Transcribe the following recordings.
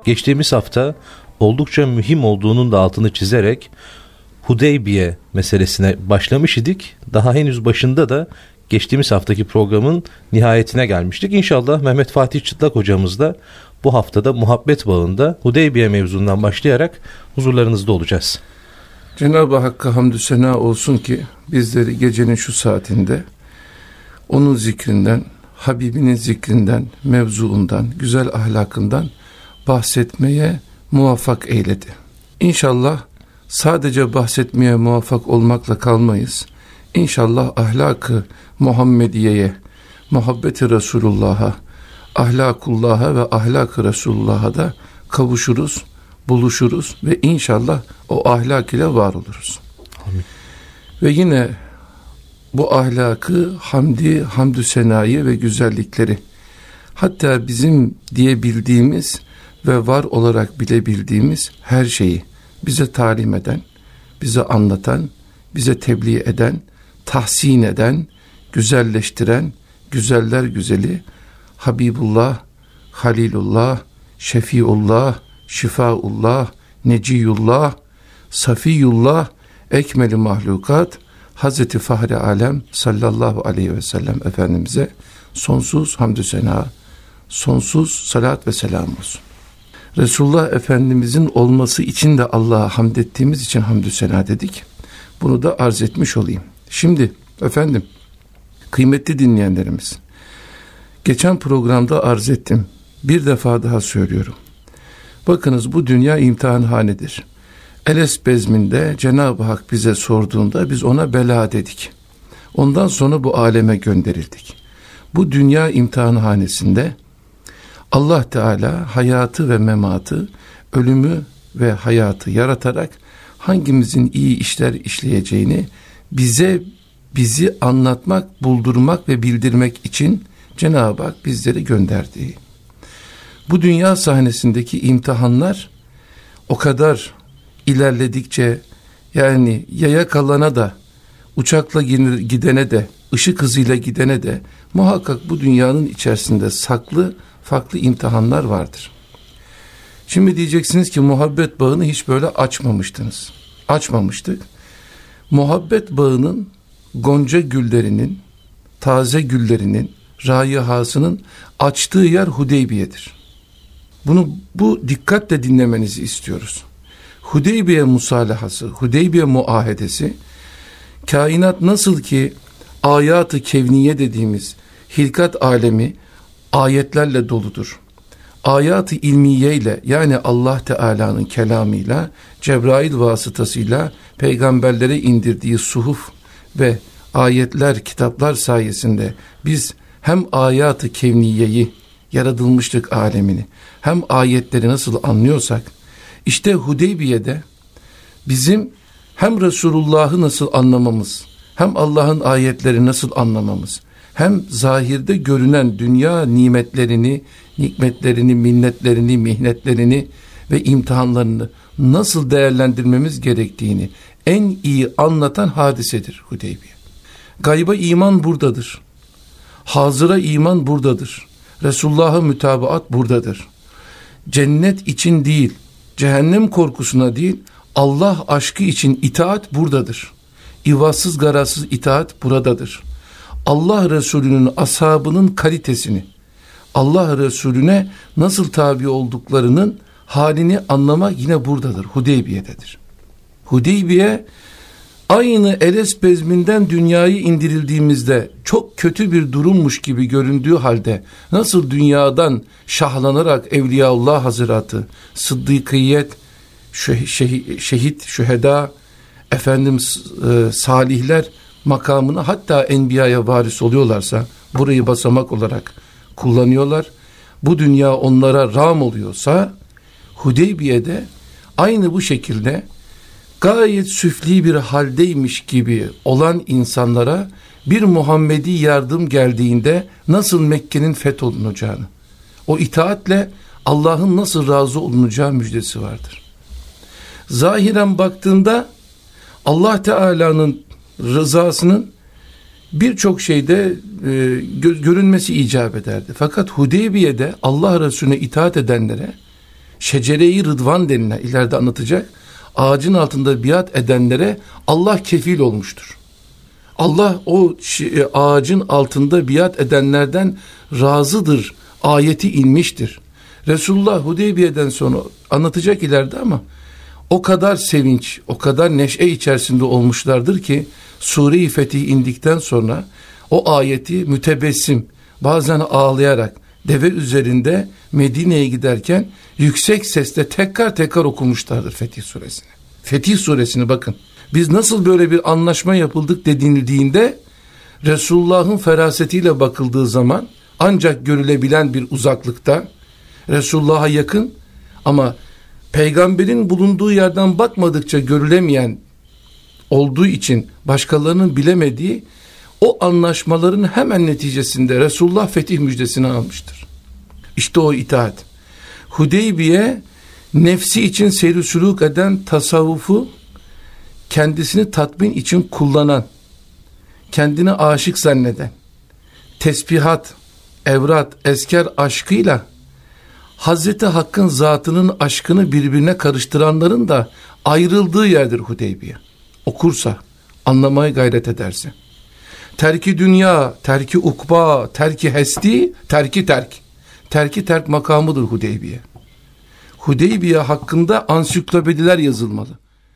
geçtiğimiz hafta oldukça mühim olduğunun da altını çizerek Hudeybiye meselesine başlamış idik. Daha henüz başında da geçtiğimiz haftaki programın nihayetine gelmiştik. İnşallah Mehmet Fatih Çıtlak hocamız da bu haftada muhabbet bağında Hudeybiye mevzundan başlayarak huzurlarınızda olacağız. Cenab-ı Hakk'a hamdü sena olsun ki bizleri gecenin şu saatinde onun zikrinden, Habibinin zikrinden, mevzuundan, güzel ahlakından bahsetmeye muvaffak eyledi. İnşallah sadece bahsetmeye muvaffak olmakla kalmayız. İnşallah ahlak-ı Muhammediye'ye, muhabbeti Resulullah'a, ahlakullah'a ve ahlak-ı Resulullah'a da kavuşuruz, buluşuruz ve inşallah o ahlak ile var oluruz. Amin. Ve yine bu ahlakı, hamdü senayı ve güzellikleri, hatta bizim diyebildiğimiz ve var olarak bilebildiğimiz her şeyi bize talim eden, bize anlatan, bize tebliğ eden, tahsin eden, güzelleştiren, güzeller güzeli Habibullah, Halilullah, Şefiullah, Şifaullah, Neciyullah, Safiyullah, Ekmeli mahlukat, Hazreti Fahri Alem sallallahu aleyhi ve sellem Efendimiz'e sonsuz hamdü sena, sonsuz salat ve selam olsun. Resulullah Efendimiz'in olması için de Allah'a hamd ettiğimiz için hamdü sena dedik. Bunu da arz etmiş olayım. Şimdi efendim, kıymetli dinleyenlerimiz, geçen programda arz ettim. Bir defa daha söylüyorum. Bakınız, bu dünya imtihanhanedir. Eles bezminde Cenab-ı Hak bize sorduğunda biz ona bela dedik. Ondan sonra bu aleme gönderildik. Bu dünya imtihanhanesinde Allah Teala hayatı ve mematı, ölümü ve hayatı yaratarak hangimizin iyi işler işleyeceğini bizi anlatmak, buldurmak ve bildirmek için Cenab-ı Hak bizleri gönderdi. Bu dünya sahnesindeki imtihanlar o kadar ilerledikçe, yani yaya kalana da, uçakla gidene de, ışık hızıyla gidene de muhakkak bu dünyanın içerisinde saklı farklı imtihanlar vardır. Şimdi diyeceksiniz ki muhabbet bağını hiç böyle açmamıştınız. Açmamıştık. Muhabbet bağının gonca güllerinin, taze güllerinin, rayihasının açtığı yer Hudeybiye'dir. Bu dikkatle dinlemenizi istiyoruz. Hudeybiye musalahası, Hudeybiye muahedesi, kainat nasıl ki ayat-ı kevniye dediğimiz hilkat alemi ayetlerle doludur. Ayat-ı ilmiye ile, yani Allah Teala'nın kelamıyla, Cebrail vasıtasıyla peygamberlere indirdiği suhuf ve ayetler, kitaplar sayesinde biz hem ayat-ı kevniyeyi, yaratılmışlık alemini, hem ayetleri nasıl anlıyorsak, işte Hudeybiye'de bizim hem Resulullah'ı nasıl anlamamız, hem Allah'ın ayetleri nasıl anlamamız, hem zahirde görünen dünya nimetlerini, nikmetlerini, minnetlerini, mihnetlerini ve imtihanlarını nasıl değerlendirmemiz gerektiğini en iyi anlatan hadisedir Hudeybiye. Gayba iman buradadır. Hazıra iman buradadır. Resulullah'a mütabaat buradadır. Cennet için değil, cehennem korkusuna değil, Allah aşkı için itaat buradadır. İvazsız garazsız itaat buradadır. Allah Resulü'nün ashabının kalitesini, Allah Resulüne nasıl tabi olduklarının halini anlamak yine buradadır, Hudeybiye'dedir. Hudeybiye, aynı Eles bezminden dünyayı indirildiğimizde çok kötü bir durummuş gibi göründüğü halde nasıl dünyadan şahlanarak Evliyaullah Hazretleri, Sıddıkiyet, şehit, şüheda, salihler makamına, hatta enbiyaya varis oluyorlarsa burayı basamak olarak kullanıyorlar. Bu dünya onlara rağm oluyorsa, Hudeybiye'de aynı bu şekilde gayet süfli bir haldeymiş gibi olan insanlara bir Muhammedi yardım geldiğinde nasıl Mekke'nin fetholunacağını, o itaatle Allah'ın nasıl razı olunacağı müjdesi vardır. Zahiren baktığında Allah Teala'nın rızasının birçok şeyde görünmesi icap ederdi. Fakat Hudeybiye'de Allah Resulüne itaat edenlere Şecere-i Rıdvan denilen, ileride anlatacak, ağacın altında biat edenlere Allah kefil olmuştur. Allah o ağacın altında biat edenlerden razıdır ayeti inmiştir. Resulullah Hudeybiye'den sonra anlatacak ileride ama o kadar sevinç, o kadar neşe içerisinde olmuşlardır ki Sure-i Fetih indikten sonra o ayeti mütebessim, bazen ağlayarak deve üzerinde Medine'ye giderken yüksek sesle tekrar tekrar okumuşlardır Fetih Suresini. Fetih Suresini bakın. Biz nasıl böyle bir anlaşma yapıldık denildiğinde Resulullah'ın ferasetiyle bakıldığı zaman ancak görülebilen bir uzaklıkta, Resulullah'a yakın ama peygamberin bulunduğu yerden bakmadıkça görülemeyen olduğu için başkalarının bilemediği o anlaşmaların hemen neticesinde Resulullah fetih müjdesini almıştır. İşte o itaat. Hudeybiye, nefsi için seyr-i sülûk eden, tasavvufu kendisini tatmin için kullanan, kendini aşık zanneden, tesbihat, evrat, esker aşkıyla Hazreti Hakk'ın zatının aşkını birbirine karıştıranların da ayrıldığı yerdir Hudeybiye. Okursa, anlamaya gayret ederse. Terki dünya, terki ukba, terki hesti, terki terk. Terki terk makamıdır Hudeybiye. Hudeybiye hakkında ansiklopediler yazılmalı.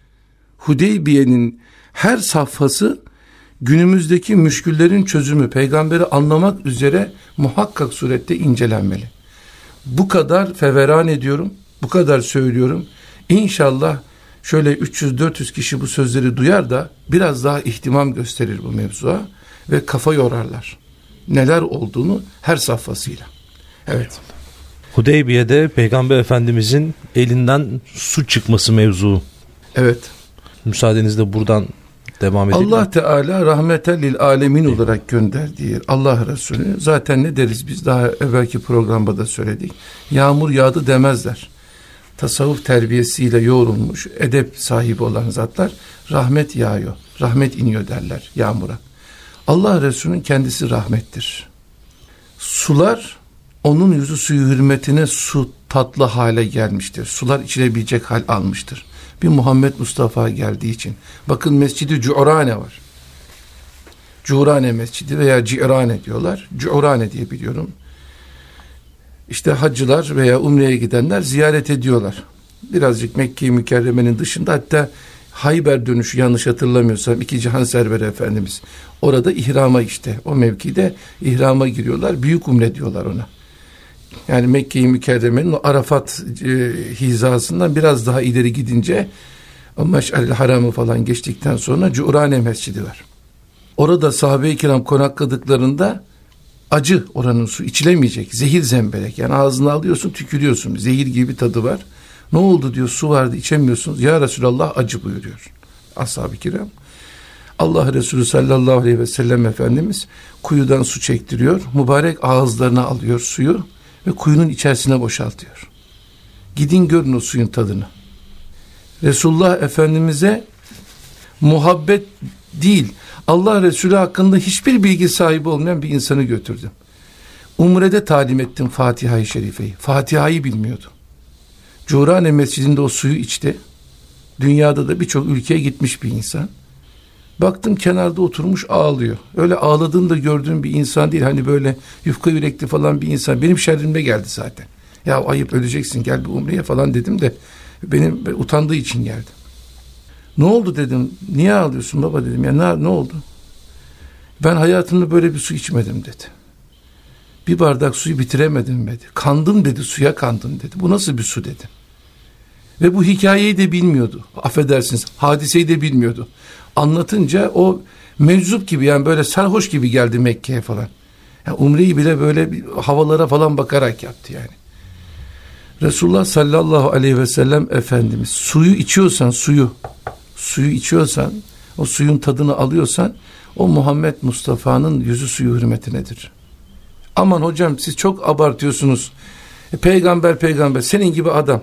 Hudeybiye'nin her safhası günümüzdeki müşküllerin çözümü, peygamberi anlamak üzere muhakkak surette incelenmeli. Bu kadar feveran ediyorum, bu kadar söylüyorum. İnşallah şöyle 300-400 kişi bu sözleri duyar da biraz daha ihtimam gösterir bu mevzuya ve kafa yorarlar. Neler olduğunu her safhasıyla. Evet. Hudeybiye'de Peygamber Efendimizin elinden su çıkması mevzu. Evet. Müsaadenizle buradan devam edelim. Allah Teala rahmeten lil alemin olarak gönderdiği Allah Resulü, zaten ne deriz biz, daha evvelki programda da söyledik. Yağmur yağdı demezler. Tasavvuf terbiyesiyle yoğrulmuş, edep sahibi olan zatlar rahmet yağıyor, rahmet iniyor derler yağmura. Allah Resulü'nün kendisi rahmettir. Sular onun yüzü suyu hürmetine su tatlı hale gelmiştir. Sular içilebilecek hal almıştır. Bir Muhammed Mustafa geldiği için. Bakın Mescid-i Cu'rane var. Cu'rane Mescidi veya Ci'rane diyorlar. Cu'rane diye biliyorum. İşte hacılar veya umreye gidenler ziyaret ediyorlar. Birazcık Mekke-i Mükerreme'nin dışında, hatta Hayber dönüşü yanlış hatırlamıyorsam 2 Cihan Serveri Efendimiz orada ihrama, işte o mevkide ihrama giriyorlar. Büyük umre diyorlar ona. Yani Mekke-i Mükerreme'nin o Arafat hizasından biraz daha ileri gidince o Meş'al-i Haram'ı falan geçtikten sonra Cu'rane Mescidi var. Orada sahabe-i kiram konakladıklarında acı, oranın su içilemeyecek, zehir zemberek, yani ağzına alıyorsun tükürüyorsun, zehir gibi tadı var. Ne oldu diyor, su vardı içemiyorsunuz. Ya Resulallah acı buyuruyor ashab-ı kiram. Allah Resulü sallallahu aleyhi ve sellem Efendimiz kuyudan su çektiriyor, mübarek ağızlarına alıyor suyu ve kuyunun içerisine boşaltıyor. Gidin görün o suyun tadını. Resulullah Efendimiz'e muhabbet değil, Allah Resulü hakkında hiçbir bilgi sahibi olmayan bir insanı götürdüm. Umre'de talim ettim Fatiha-i Şerife'yi. Fatiha'yı bilmiyordu. Cu'rane Mescidi'nde o suyu içti. Dünyada da birçok ülkeye gitmiş bir insan. Baktım kenarda oturmuş ağlıyor. Öyle ağladığını da gördüğüm bir insan değil. Hani böyle yufka yürekli falan bir insan. Benim şerrime geldi zaten. Ya ayıp, öleceksin, gel bir umreye falan dedim de benim utandığı için geldim. Ne oldu dedim. Niye ağlıyorsun baba dedim. Ya ne oldu? Ben hayatımda böyle bir su içmedim dedi. Bir bardak suyu bitiremedim dedi. Kandım dedi, suya kandım dedi. Bu nasıl bir su dedi. Ve bu hikayeyi de bilmiyordu. Affedersiniz, hadiseyi de bilmiyordu. Anlatınca o meczup gibi, yani böyle sarhoş gibi geldi Mekke'ye falan. Yani umreyi bile böyle havalara falan bakarak yaptı yani. Resulullah sallallahu aleyhi ve sellem Efendimiz suyu içiyorsan, suyu içiyorsan, o suyun tadını alıyorsan, o Muhammed Mustafa'nın yüzü suyu hürmetinedir. Aman hocam siz çok abartıyorsunuz. Peygamber senin gibi adam.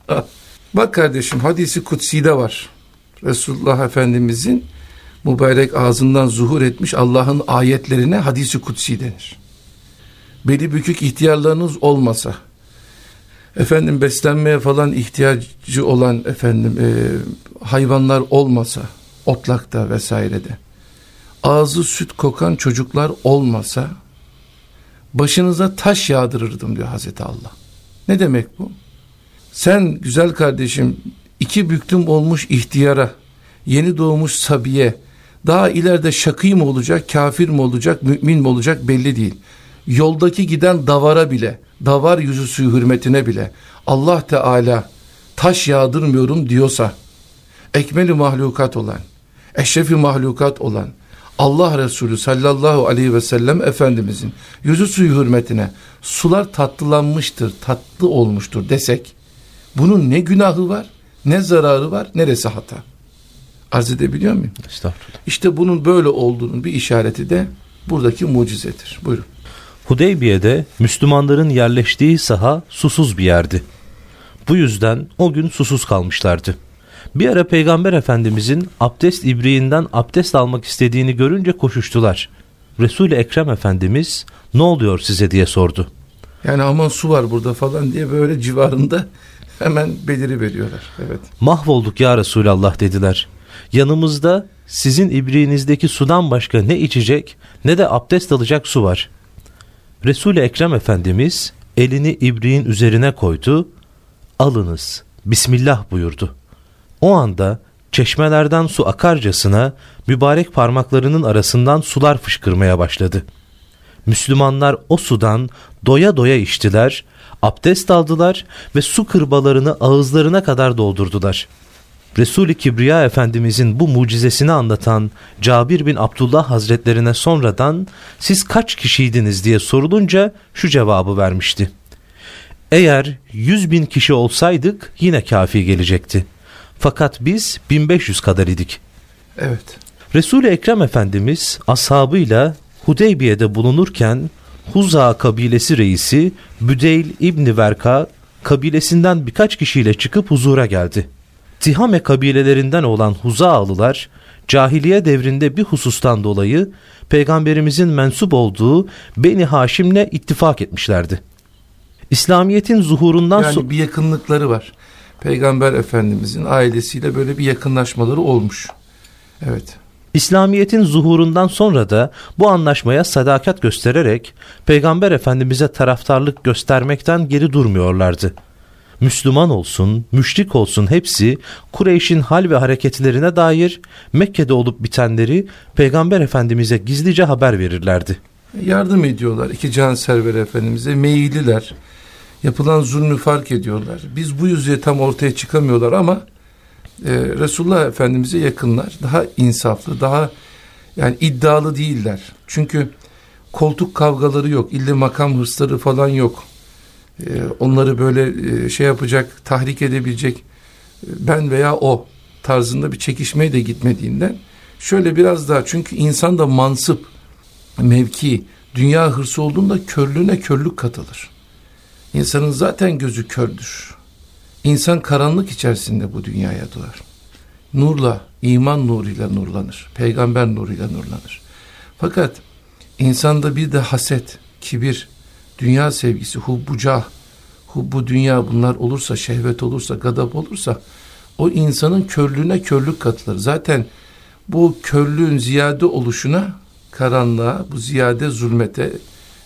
Bak kardeşim, hadisi kutsi'de var. Resulullah Efendimizin mübarek ağzından zuhur etmiş Allah'ın ayetlerine hadisi kutsi denir. Beli bükük ihtiyarlarınız olmasa, efendim beslenmeye falan ihtiyacı olan hayvanlar olmasa, otlakta vesairede, ağzı süt kokan çocuklar olmasa, başınıza taş yağdırırdım diyor Hazreti Allah. Ne demek bu? Sen güzel kardeşim, 2 büklüm olmuş ihtiyara, yeni doğmuş sabiye, daha ileride şakî mi olacak, kafir mi olacak, mümin mi olacak belli değil. Yoldaki giden davara bile, davar yüzüsü hürmetine bile Allah Teala taş yağdırmıyorum diyorsa, ekmeli mahlukat olan, eşrefi mahlukat olan Allah Resulü sallallahu aleyhi ve sellem Efendimizin yüzü suyu hürmetine sular tatlılanmıştır, tatlı olmuştur desek, bunun ne günahı var, ne zararı var, neresi hata? Arz edebiliyor muyum? Estağfurullah. İşte bunun böyle olduğunun bir işareti de buradaki mucizedir. Buyurun. Hudeybiye'de Müslümanların yerleştiği saha susuz bir yerdi. Bu yüzden o gün susuz kalmışlardı. Bir ara Peygamber Efendimizin abdest ibriğinden abdest almak istediğini görünce koşuştular. Resul-i Ekrem Efendimiz ne oluyor size diye sordu. Yani aman su var burada falan diye böyle civarında hemen beliri veriyorlar. Evet. Mahvolduk ya Resulallah dediler. Yanımızda sizin ibriğinizdeki sudan başka ne içecek ne de abdest alacak su var. Resul-i Ekrem Efendimiz elini ibriğin üzerine koydu. Alınız, Bismillah buyurdu. O anda çeşmelerden su akarcasına mübarek parmaklarının arasından sular fışkırmaya başladı. Müslümanlar o sudan doya doya içtiler, abdest aldılar ve su kırbalarını ağızlarına kadar doldurdular. Resul-i Kibriya Efendimizin bu mucizesini anlatan Cabir bin Abdullah Hazretlerine sonradan siz kaç kişiydiniz diye sorulunca şu cevabı vermişti. Eğer 100.000 kişi olsaydık yine kafi gelecekti. Fakat biz 1500 kadar idik. Evet. Resul-i Ekrem Efendimiz ashabıyla Hudeybiye'de bulunurken Huza kabilesi reisi Büdeyl İbni Verka kabilesinden birkaç kişiyle çıkıp huzura geldi. Tihame kabilelerinden olan Huzaalılar cahiliye devrinde bir husustan dolayı Peygamberimizin mensup olduğu Beni Haşim'le ittifak etmişlerdi. İslamiyet'in zuhurundan yani bir yakınlıkları var. Peygamber Efendimizin ailesiyle böyle bir yakınlaşmaları olmuş. Evet. İslamiyet'in zuhurundan sonra da bu anlaşmaya sadakat göstererek Peygamber Efendimiz'e taraftarlık göstermekten geri durmuyorlardı. Müslüman olsun, müşrik olsun hepsi Kureyş'in hal ve hareketlerine dair Mekke'de olup bitenleri Peygamber Efendimiz'e gizlice haber verirlerdi. Yardım ediyorlar. İki can server Efendimiz'e meyilliler. Yapılan zulmü fark ediyorlar. Biz bu yüzeye tam ortaya çıkamıyorlar ama Resulullah Efendimiz'e yakınlar. Daha insaflı, daha yani iddialı değiller. Çünkü koltuk kavgaları yok. İlle makam hırsları falan yok. Onları böyle şey yapacak, tahrik edebilecek ben veya o tarzında bir çekişmeye de gitmediğinden şöyle biraz daha, çünkü insan da mansıp, mevki, dünya hırsı olduğunda körlüğüne körlük katılır. İnsanın zaten gözü kördür. İnsan karanlık içerisinde bu dünyaya doğar. Nurla, iman nuruyla nurlanır. Peygamber nuruyla nurlanır. Fakat insanda bir de haset, kibir, dünya sevgisi, hubbu cah, hubbu dünya bunlar olursa, şehvet olursa, gadap olursa o insanın körlüğüne körlük katılır. Zaten bu körlüğün ziyade oluşuna, karanlığa, bu ziyade zulmete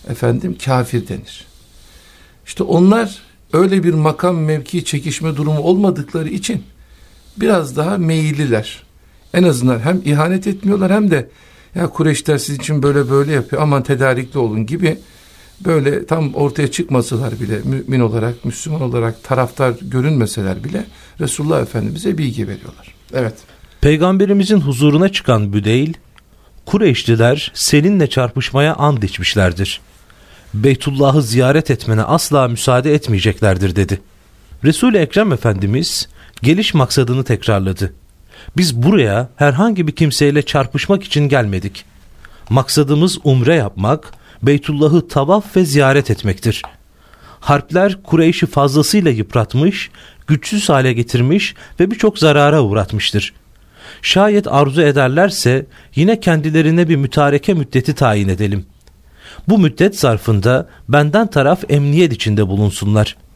kafir denir. İşte onlar öyle bir makam, mevki, çekişme durumu olmadıkları için biraz daha meyilliler. En azından hem ihanet etmiyorlar hem de ya Kureyşler sizin için böyle yapıyor, aman tedarikli olun gibi böyle tam ortaya çıkmasalar bile, mümin olarak, Müslüman olarak taraftar görünmeseler bile Resulullah Efendimiz'e bilgi veriyorlar. Evet. Peygamberimizin huzuruna çıkan Büdeyl, Kureyşliler seninle çarpışmaya and içmişlerdir. Beytullah'ı ziyaret etmene asla müsaade etmeyeceklerdir dedi. Resul-i Ekrem Efendimiz geliş maksadını tekrarladı. Biz buraya herhangi bir kimseyle çarpışmak için gelmedik. Maksadımız umre yapmak, Beytullah'ı tavaf ve ziyaret etmektir. Harpler Kureyş'i fazlasıyla yıpratmış, güçsüz hale getirmiş ve birçok zarara uğratmıştır. Şayet arzu ederlerse yine kendilerine bir mütareke müddeti tayin edelim. Bu müddet zarfında benden taraf emniyet içinde bulunsunlar.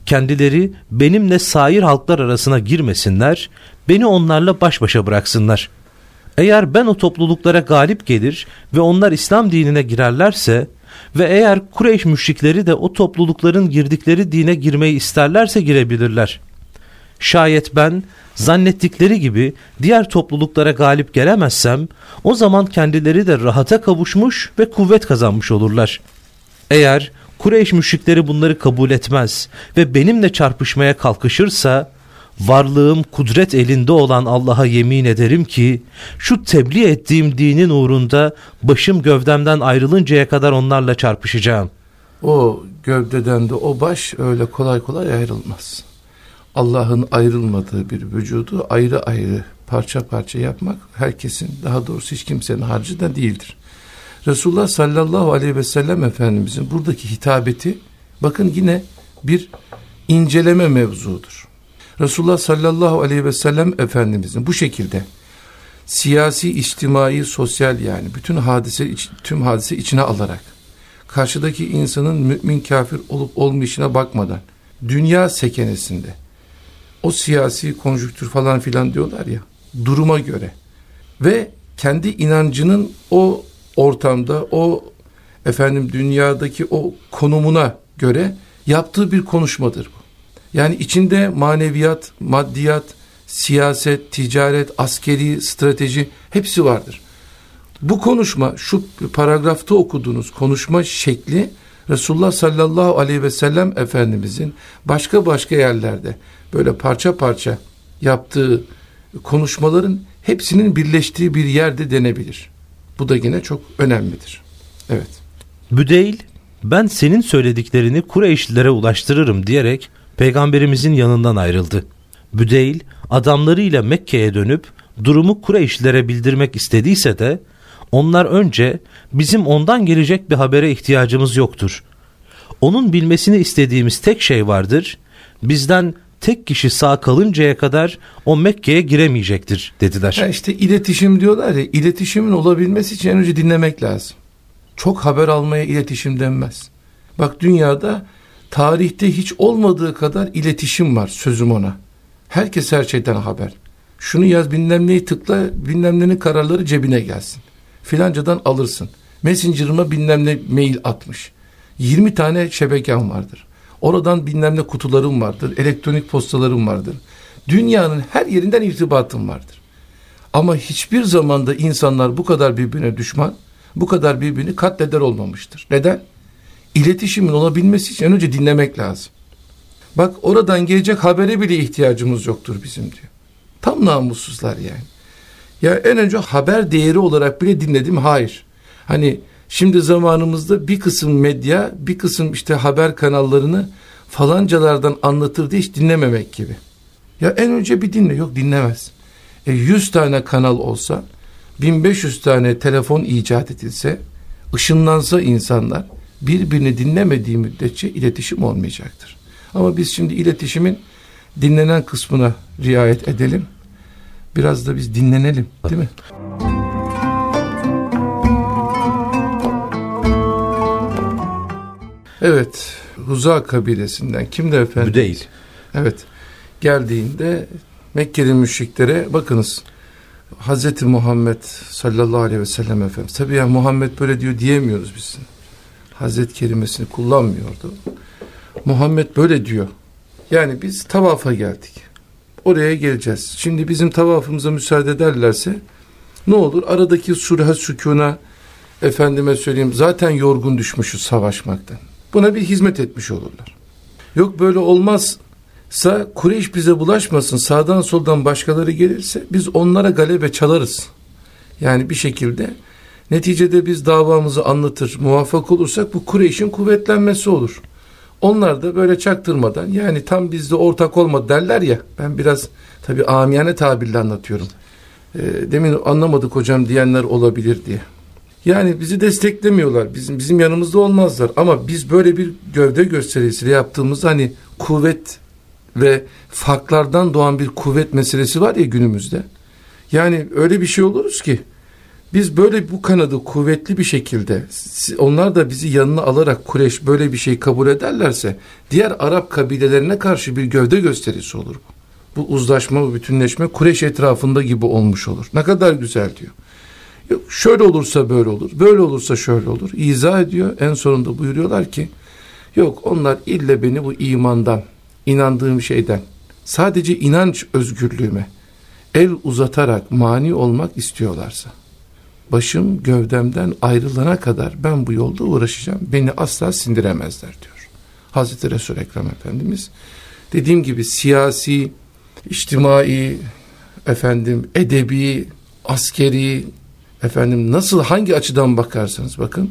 kendileri benimle sair halklar arasına girmesinler, beni onlarla baş başa bıraksınlar. Eğer ben o topluluklara galip gelir ve onlar İslam dinine girerlerse ve eğer Kureyş müşrikleri de o toplulukların girdikleri dine girmeyi isterlerse girebilirler. Şayet ben zannettikleri gibi diğer topluluklara galip gelemezsem, o zaman kendileri de rahata kavuşmuş ve kuvvet kazanmış olurlar. Eğer Kureyş müşrikleri bunları kabul etmez ve benimle çarpışmaya kalkışırsa, varlığım kudret elinde olan Allah'a yemin ederim ki şu tebliğ ettiğim dinin uğrunda başım gövdemden ayrılıncaya kadar onlarla çarpışacağım. O gövdeden de o baş öyle kolay kolay ayrılmaz. Allah'ın ayrılmadığı bir vücudu ayrı ayrı parça parça yapmak herkesin, daha doğrusu hiç kimsenin harcı da değildir. Resulullah sallallahu aleyhi ve sellem Efendimizin buradaki hitabeti, bakın yine bir inceleme mevzudur. Resulullah sallallahu aleyhi ve sellem Efendimizin bu şekilde siyasi, içtimai, sosyal, yani bütün tüm hadise içine alarak, karşıdaki insanın mümin kafir olup olmayışına bakmadan, dünya sekenesinde, o siyasi konjüktür falan filan diyorlar ya, duruma göre ve kendi inancının o ortamda, o dünyadaki o konumuna göre yaptığı bir konuşmadır bu. Yani içinde maneviyat, maddiyat, siyaset, ticaret, askeri, strateji hepsi vardır. Bu konuşma, şu paragrafta okuduğunuz konuşma şekli, Resulullah sallallahu aleyhi ve sellem Efendimizin başka yerlerde böyle parça parça yaptığı konuşmaların hepsinin birleştiği bir yerde denebilir. Bu da yine çok önemlidir. Evet. Büdeyl, ben senin söylediklerini Kureyşlilere ulaştırırım diyerek Peygamberimizin yanından ayrıldı. Büdeyl adamlarıyla Mekke'ye dönüp durumu Kureyşlilere bildirmek istediyse de onlar önce bizim ondan gelecek bir habere ihtiyacımız yoktur. Onun bilmesini istediğimiz tek şey vardır. Bizden tek kişi sağ kalıncaya kadar o Mekke'ye giremeyecektir dediler. Ya işte iletişim diyorlar ya, iletişimin olabilmesi için en önce dinlemek lazım. Çok haber almaya iletişim denmez. Bak, dünyada tarihte hiç olmadığı kadar iletişim var, sözüm ona. Herkes her şeyden haber. Şunu yaz, bilmem neyi tıkla, bilmem nenin kararları cebine gelsin. Filancadan alırsın. Messenger'ıma bilmem ne mail atmış. 20 tane şebekem vardır. Oradan bilmem ne kutularım vardır. Elektronik postalarım vardır. Dünyanın her yerinden irtibatım vardır. Ama hiçbir zamanda insanlar bu kadar birbirine düşman, bu kadar birbirini katleder olmamıştır. Neden? İletişimin olabilmesi için önce dinlemek lazım. Bak, oradan gelecek habere bile ihtiyacımız yoktur bizim diyor. Tam namussuzlar yani. Ya en önce haber değeri olarak bile dinledim. Hayır. Hani şimdi zamanımızda bir kısım medya, bir kısım işte haber kanallarını falancalardan anlatır diye hiç dinlememek gibi. Ya en önce bir dinle. Yok, dinlemez. 100 tane kanal olsa, 1500 tane telefon icat edilse, ışınlansa insanlar, birbirini dinlemediği müddetçe iletişim olmayacaktır. Ama biz şimdi iletişimin dinlenen kısmına riayet edelim. Biraz da biz dinlenelim, değil mi? Evet, Huza kabilesinden kimdi efendim? Büdeyl. Evet, geldiğinde Mekkeli müşriklere bakınız, Hazreti Muhammed sallallahu aleyhi ve sellem Efendimiz, tabii ya Muhammed böyle diyor diyemiyoruz biz. Hazret kelimesini kullanmıyordu. Muhammed böyle diyor. Yani biz tavafa geldik. Oraya geleceğiz. Şimdi bizim tavafımıza müsaade ederlerse ne olur? Aradaki surha sükûna, efendime söyleyeyim, zaten yorgun düşmüşüz savaşmaktan. Buna bir hizmet etmiş olurlar. Yok böyle olmazsa, Kureyş bize bulaşmasın, sağdan soldan başkaları gelirse biz onlara galebe çalarız. Yani bir şekilde neticede biz davamızı anlatır, muvaffak olursak bu Kureyş'in kuvvetlenmesi olur. Onlar da böyle çaktırmadan, yani tam bizde ortak olmadı derler ya, ben biraz tabii amiyane tabirle anlatıyorum. Demin anlamadık hocam diyenler olabilir diye. Yani bizi desteklemiyorlar, bizim yanımızda olmazlar, ama biz böyle bir gövde gösterisiyle yaptığımız, hani kuvvet ve farklardan doğan bir kuvvet meselesi var ya günümüzde. Yani öyle bir şey oluruz ki Biz böyle bu kanadı kuvvetli bir şekilde, onlar da bizi yanına alarak Kureyş böyle bir şey kabul ederlerse, diğer Arap kabilelerine karşı bir gövde gösterisi olur bu. Bu uzlaşma, bu bütünleşme Kureyş etrafında gibi olmuş olur. Ne kadar güzel diyor. Yok, şöyle olursa böyle olur, böyle olursa şöyle olur. İzah ediyor. En sonunda buyuruyorlar ki, yok onlar ille beni bu imandan, inandığım şeyden, sadece inanç özgürlüğüme el uzatarak mani olmak istiyorlarsa, başım gövdemden ayrılana kadar ben bu yolda uğraşacağım. Beni asla sindiremezler diyor Hazreti Resul-i Ekrem Efendimiz. Dediğim gibi siyasi, içtimai, edebi, askeri, nasıl, hangi açıdan bakarsanız bakın,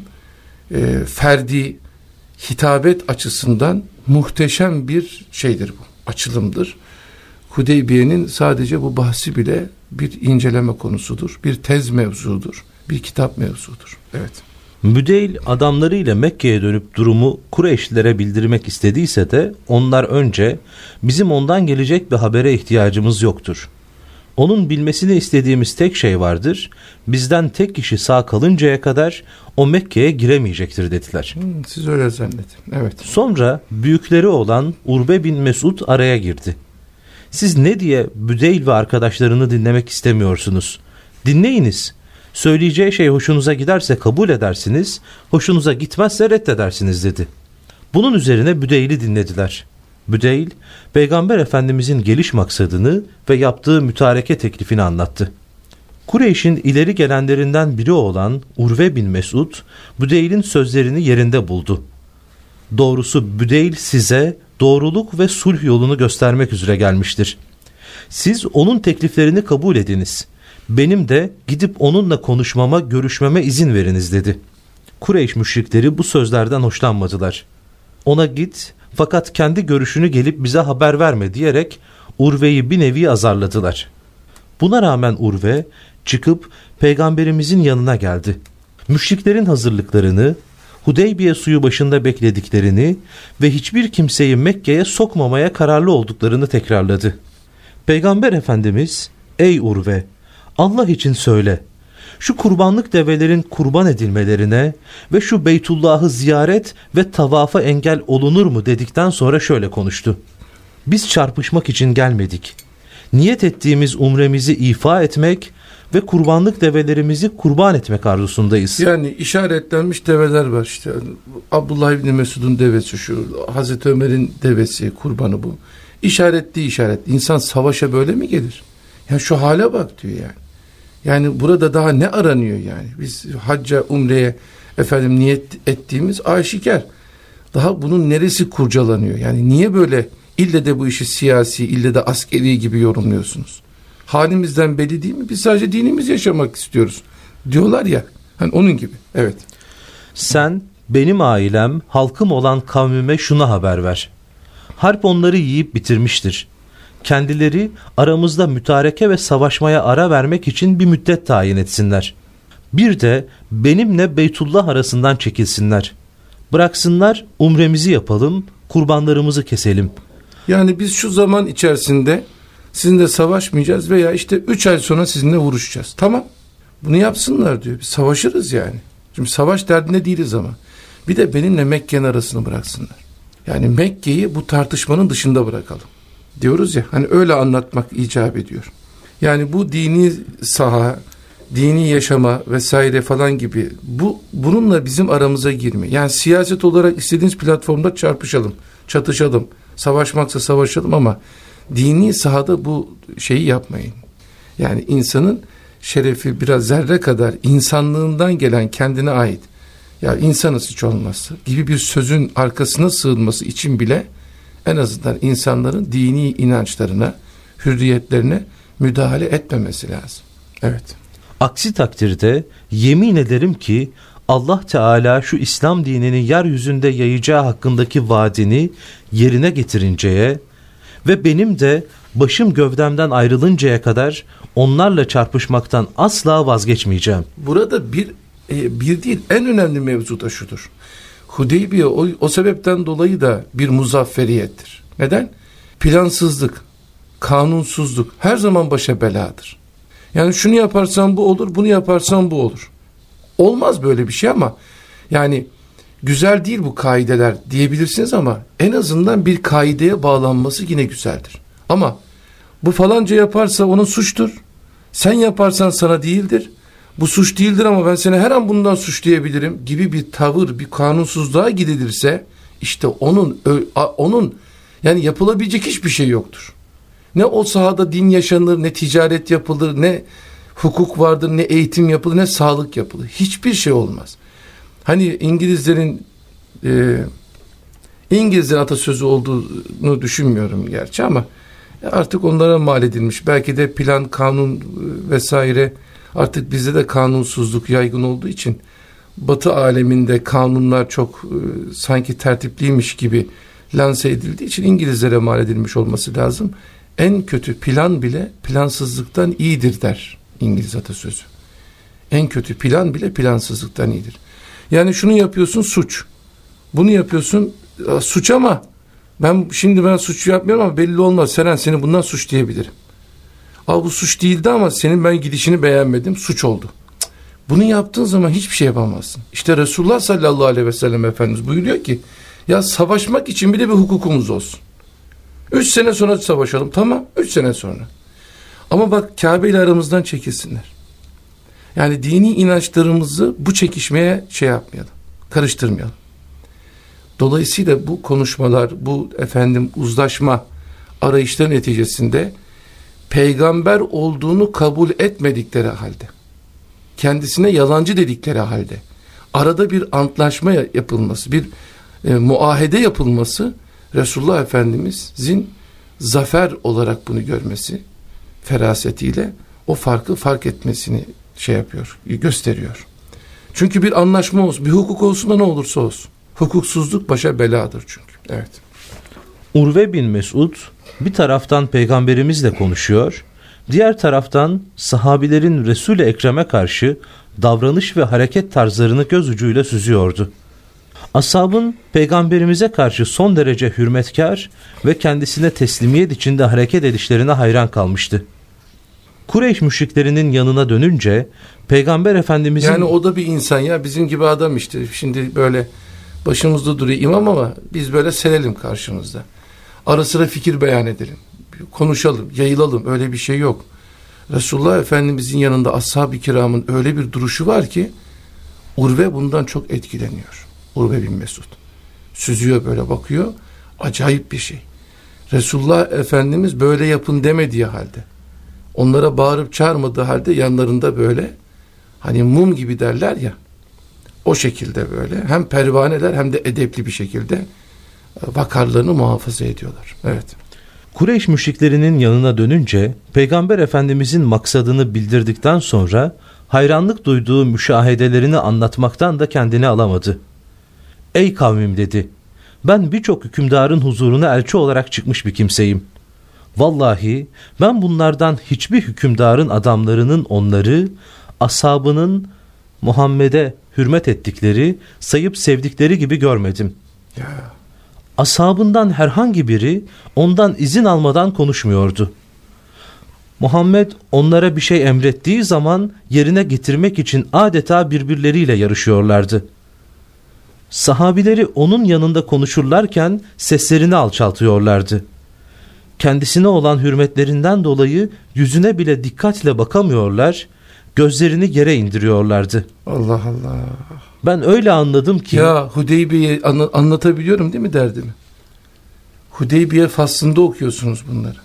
ferdi hitabet açısından muhteşem bir şeydir bu, açılımdır. Hudeybiye'nin sadece bu bahsi bile bir inceleme konusudur, bir tez mevzudur, bir kitap mevzudur. Evet. Müdeyl adamlarıyla Mekke'ye dönüp durumu Kureyşlilere bildirmek istediyse de onlar önce bizim ondan gelecek bir habere ihtiyacımız yoktur. Onun bilmesini istediğimiz tek şey vardır. Bizden tek kişi sağ kalıncaya kadar o Mekke'ye giremeyecektir dediler. Siz öyle zannedin. Evet. Sonra büyükleri olan Urve bin Mesud araya girdi. Siz ne diye Müdeyl ve arkadaşlarını dinlemek istemiyorsunuz? Dinleyiniz. Söyleyeceği şey hoşunuza giderse kabul edersiniz, hoşunuza gitmezse reddedersiniz dedi. Bunun üzerine Büdeyl'i dinlediler. Büdeyl, Peygamber Efendimizin geliş maksadını ve yaptığı mütareke teklifini anlattı. Kureyş'in ileri gelenlerinden biri olan Urve bin Mesud, Büdeyl'in sözlerini yerinde buldu. Doğrusu Büdeyl size doğruluk ve sulh yolunu göstermek üzere gelmiştir. Siz onun tekliflerini kabul ediniz. Benim de gidip onunla konuşmama, görüşmeme izin veriniz dedi. Kureyş müşrikleri bu sözlerden hoşlanmadılar. Ona git fakat kendi görüşünü gelip bize haber verme diyerek Urve'yi bir nevi azarladılar. Buna rağmen Urve çıkıp Peygamberimizin yanına geldi. Müşriklerin hazırlıklarını, Hudeybiye suyu başında beklediklerini ve hiçbir kimseyi Mekke'ye sokmamaya kararlı olduklarını tekrarladı. Peygamber Efendimiz, ey Urve, Allah için söyle, şu kurbanlık develerin kurban edilmelerine ve şu Beytullah'ı ziyaret ve tavafa engel olunur mu dedikten sonra şöyle konuştu. Biz çarpışmak için gelmedik. Niyet ettiğimiz umremizi ifa etmek ve kurbanlık develerimizi kurban etmek arzusundayız. Yani işaretlenmiş develer var işte. Abdullah İbni Mesud'un devesi şu, Hazreti Ömer'in devesi, kurbanı bu. İşaretli. İnsan savaşa böyle mi gelir? Yani şu hale bak diyor yani. Yani burada daha ne aranıyor yani? Biz hacca, umreye niyet ettiğimiz aşikar. Daha bunun neresi kurcalanıyor? Yani niye böyle ille de bu işi siyasi, ille de askeri gibi yorumluyorsunuz? Halimizden belli değil mi? Biz sadece dinimizi yaşamak istiyoruz diyorlar ya. Hani onun gibi. Evet. Sen benim ailem, halkım olan kavmime şuna haber ver. Harp onları yiyip bitirmiştir. Kendileri aramızda mütareke ve savaşmaya ara vermek için bir müddet tayin etsinler. Bir de benimle Beytullah arasından çekilsinler. Bıraksınlar umremizi yapalım, kurbanlarımızı keselim. Yani biz şu zaman içerisinde sizinle savaşmayacağız veya işte 3 ay sonra sizinle vuruşacağız. Tamam. Bunu yapsınlar diyor. Biz savaşırız yani. Şimdi savaş derdinde değiliz ama. Bir de benimle Mekke'nin arasını bıraksınlar. Yani Mekke'yi bu tartışmanın dışında bırakalım. Diyoruz ya, hani öyle anlatmak icap ediyor. Yani bu dini saha, dini yaşama vesaire falan gibi bununla bizim aramıza girme. Yani siyaset olarak istediğiniz platformda çarpışalım, çatışalım, savaşmaksa savaşalım ama dini sahada bu şeyi yapmayın. Yani insanın şerefi biraz zerre kadar insanlığından gelen kendine ait, ya insanız hiç olmazsa gibi bir sözün arkasına sığınması için bile en azından insanların dini inançlarına, hürriyetlerine müdahale etmemesi lazım. Evet. Aksi takdirde yemin ederim ki Allah Teala şu İslam dinini yeryüzünde yayacağı hakkındaki vaadini yerine getirinceye ve benim de başım gövdemden ayrılıncaya kadar onlarla çarpışmaktan asla vazgeçmeyeceğim. Burada bir değil, en önemli mevzu da şudur. Hudeybiye o sebepten dolayı da bir muzafferiyettir. Neden? Plansızlık, kanunsuzluk her zaman başa beladır. Yani şunu yaparsan bu olur, bunu yaparsan bu olur. Olmaz böyle bir şey ama yani güzel değil bu kaideler diyebilirsiniz ama en azından bir kaideye bağlanması yine güzeldir. Ama bu falanca yaparsa onun suçtur. Sen yaparsan sana değildir. Bu suç değildir ama ben seni her an bundan suçlayabilirim gibi bir tavır, bir kanunsuzluğa gidilirse işte onun yani yapılabilecek hiçbir şey yoktur. Ne o sahada din yaşanır, ne ticaret yapılır, ne hukuk vardır, ne eğitim yapılır, ne sağlık yapılır. Hiçbir şey olmaz. Hani İngilizlerin atasözü olduğunu düşünmüyorum gerçi ama artık onlara mal edilmiş. Belki de plan, kanun vesaire artık bizde de kanunsuzluk yaygın olduğu için Batı aleminde kanunlar çok sanki tertipliymiş gibi lanse edildiği için İngilizlere mal edilmiş olması lazım. En kötü plan bile plansızlıktan iyidir der İngiliz atasözü. En kötü plan bile plansızlıktan iyidir. Yani şunu yapıyorsun suç. Bunu yapıyorsun suç ama ben suç yapmıyorum ama belli olmaz. Seni bundan suçlayabilirim. Bu suç değildi ama senin ben gidişini beğenmedim. Suç oldu. Bunu yaptığın zaman hiçbir şey yapamazsın. İşte Resulullah sallallahu aleyhi ve sellem Efendimiz buyuruyor ki ya savaşmak için bile bir hukukumuz olsun. 3 sene sonra savaşalım. Tamam 3 sene sonra. Ama bak Kabe ile aramızdan çekilsinler. Yani dini inançlarımızı bu çekişmeye yapmayalım. Karıştırmayalım. Dolayısıyla bu konuşmalar, bu uzlaşma arayışların neticesinde peygamber olduğunu kabul etmedikleri halde, kendisine yalancı dedikleri halde, arada bir antlaşma yapılması, bir muahede yapılması, Resulullah Efendimiz'in zafer olarak bunu görmesi, ferasetiyle o farkı fark etmesini gösteriyor. Çünkü bir anlaşma olsun, bir hukuk olsun da ne olursa olsun. Hukuksuzluk başa beladır çünkü. Evet. Urve bin Mesud bir taraftan peygamberimizle konuşuyor, diğer taraftan sahabilerin Resul-i Ekrem'e karşı davranış ve hareket tarzlarını göz ucuyla süzüyordu. Ashabın peygamberimize karşı son derece hürmetkar ve kendisine teslimiyet içinde hareket edişlerine hayran kalmıştı. Kureyş müşriklerinin yanına dönünce peygamber efendimizin... Yani o da bir insan ya, bizim gibi adam işte. Şimdi böyle başımızda duruyor imam ama biz böyle serelim karşımızda. Ara sıra fikir beyan edelim. Konuşalım, yayılalım, öyle bir şey yok. Resulullah Efendimizin yanında ashab-ı kiramın öyle bir duruşu var ki Urve bundan çok etkileniyor. Urve bin Mesud. Süzüyor, böyle bakıyor. Acayip bir şey. Resulullah Efendimiz böyle yapın demediği halde, onlara bağırıp çağırmadığı halde yanlarında böyle hani mum gibi derler ya, o şekilde böyle hem pervaneler hem de edepli bir şekilde vakarlarını muhafaza ediyorlar. Evet. Kureyş müşriklerinin yanına dönünce peygamber efendimizin maksadını bildirdikten sonra hayranlık duyduğu müşahedelerini anlatmaktan da kendini alamadı. Ey kavmim dedi, ben birçok hükümdarın huzuruna elçi olarak çıkmış bir kimseyim. Vallahi ben bunlardan hiçbir hükümdarın adamlarının onları, ashabının Muhammed'e hürmet ettikleri, sayıp sevdikleri gibi görmedim. Ashabından herhangi biri ondan izin almadan konuşmuyordu. Muhammed onlara bir şey emrettiği zaman yerine getirmek için adeta birbirleriyle yarışıyorlardı. Sahabileri onun yanında konuşurlarken seslerini alçaltıyorlardı. Kendisine olan hürmetlerinden dolayı yüzüne bile dikkatle bakamıyorlar, gözlerini yere indiriyorlardı. Allah Allah. Ben öyle anladım ki... Ya Hudeybiye'yi anlatabiliyorum değil mi derdimi? Hudeybiye faslında okuyorsunuz bunları.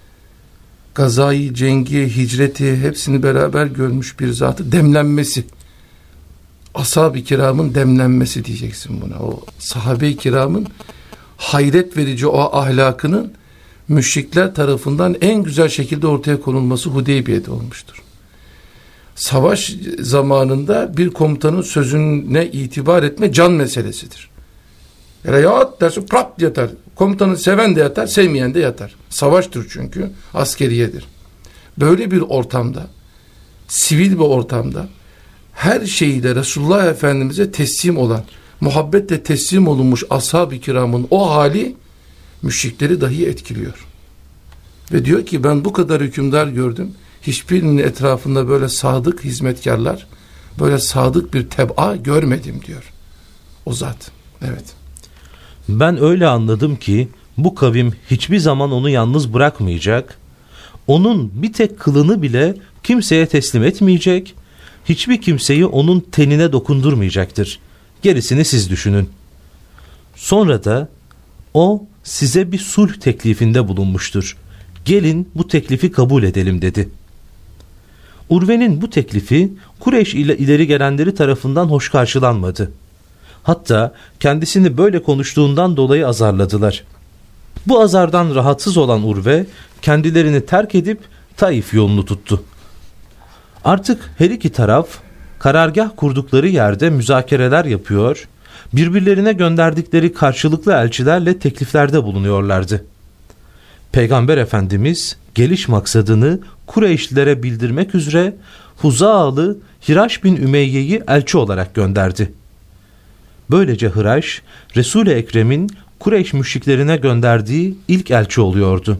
Gazayı, cengi, hicreti hepsini beraber görmüş bir zatı demlenmesi. Ashab-ı kiramın demlenmesi diyeceksin buna. O sahabe-i kiramın hayret verici o ahlakının müşrikler tarafından en güzel şekilde ortaya konulması Hudeybiye'de olmuştur. Savaş zamanında bir komutanın sözüne itibar etme can meselesidir. Ya at dersin prap yatar. Komutanı seven de yatar, sevmeyen de yatar. Savaştır çünkü, askeriyedir. Böyle bir ortamda, sivil bir ortamda her şeyiyle Resulullah Efendimiz'e teslim olan, muhabbetle teslim olunmuş ashab-ı kiramın o hali müşrikleri dahi etkiliyor. Ve diyor ki ben bu kadar hükümdar gördüm. hiçbirinin etrafında böyle sadık hizmetkarlar, böyle sadık bir teb'a görmedim diyor o zat. Evet. Ben öyle anladım ki bu kavim hiçbir zaman onu yalnız bırakmayacak, onun bir tek kılını bile kimseye teslim etmeyecek, hiçbir kimseyi onun tenine dokundurmayacaktır. Gerisini siz düşünün. Sonra da o size bir sulh teklifinde bulunmuştur. Gelin bu teklifi kabul edelim dedi. Urve'nin bu teklifi Kureyş ile ileri gelenleri tarafından hoş karşılanmadı. Hatta kendisini böyle konuştuğundan dolayı azarladılar. Bu azardan rahatsız olan Urve kendilerini terk edip Taif yolunu tuttu. Artık her iki taraf karargah kurdukları yerde müzakereler yapıyor, birbirlerine gönderdikleri karşılıklı elçilerle tekliflerde bulunuyorlardı. Peygamber Efendimiz geliş maksadını Kureyşlilere bildirmek üzere Huzaalı Hiraş bin Ümeyye'yi elçi olarak gönderdi. Böylece Hiraş, Resul-i Ekrem'in Kureyş müşriklerine gönderdiği ilk elçi oluyordu.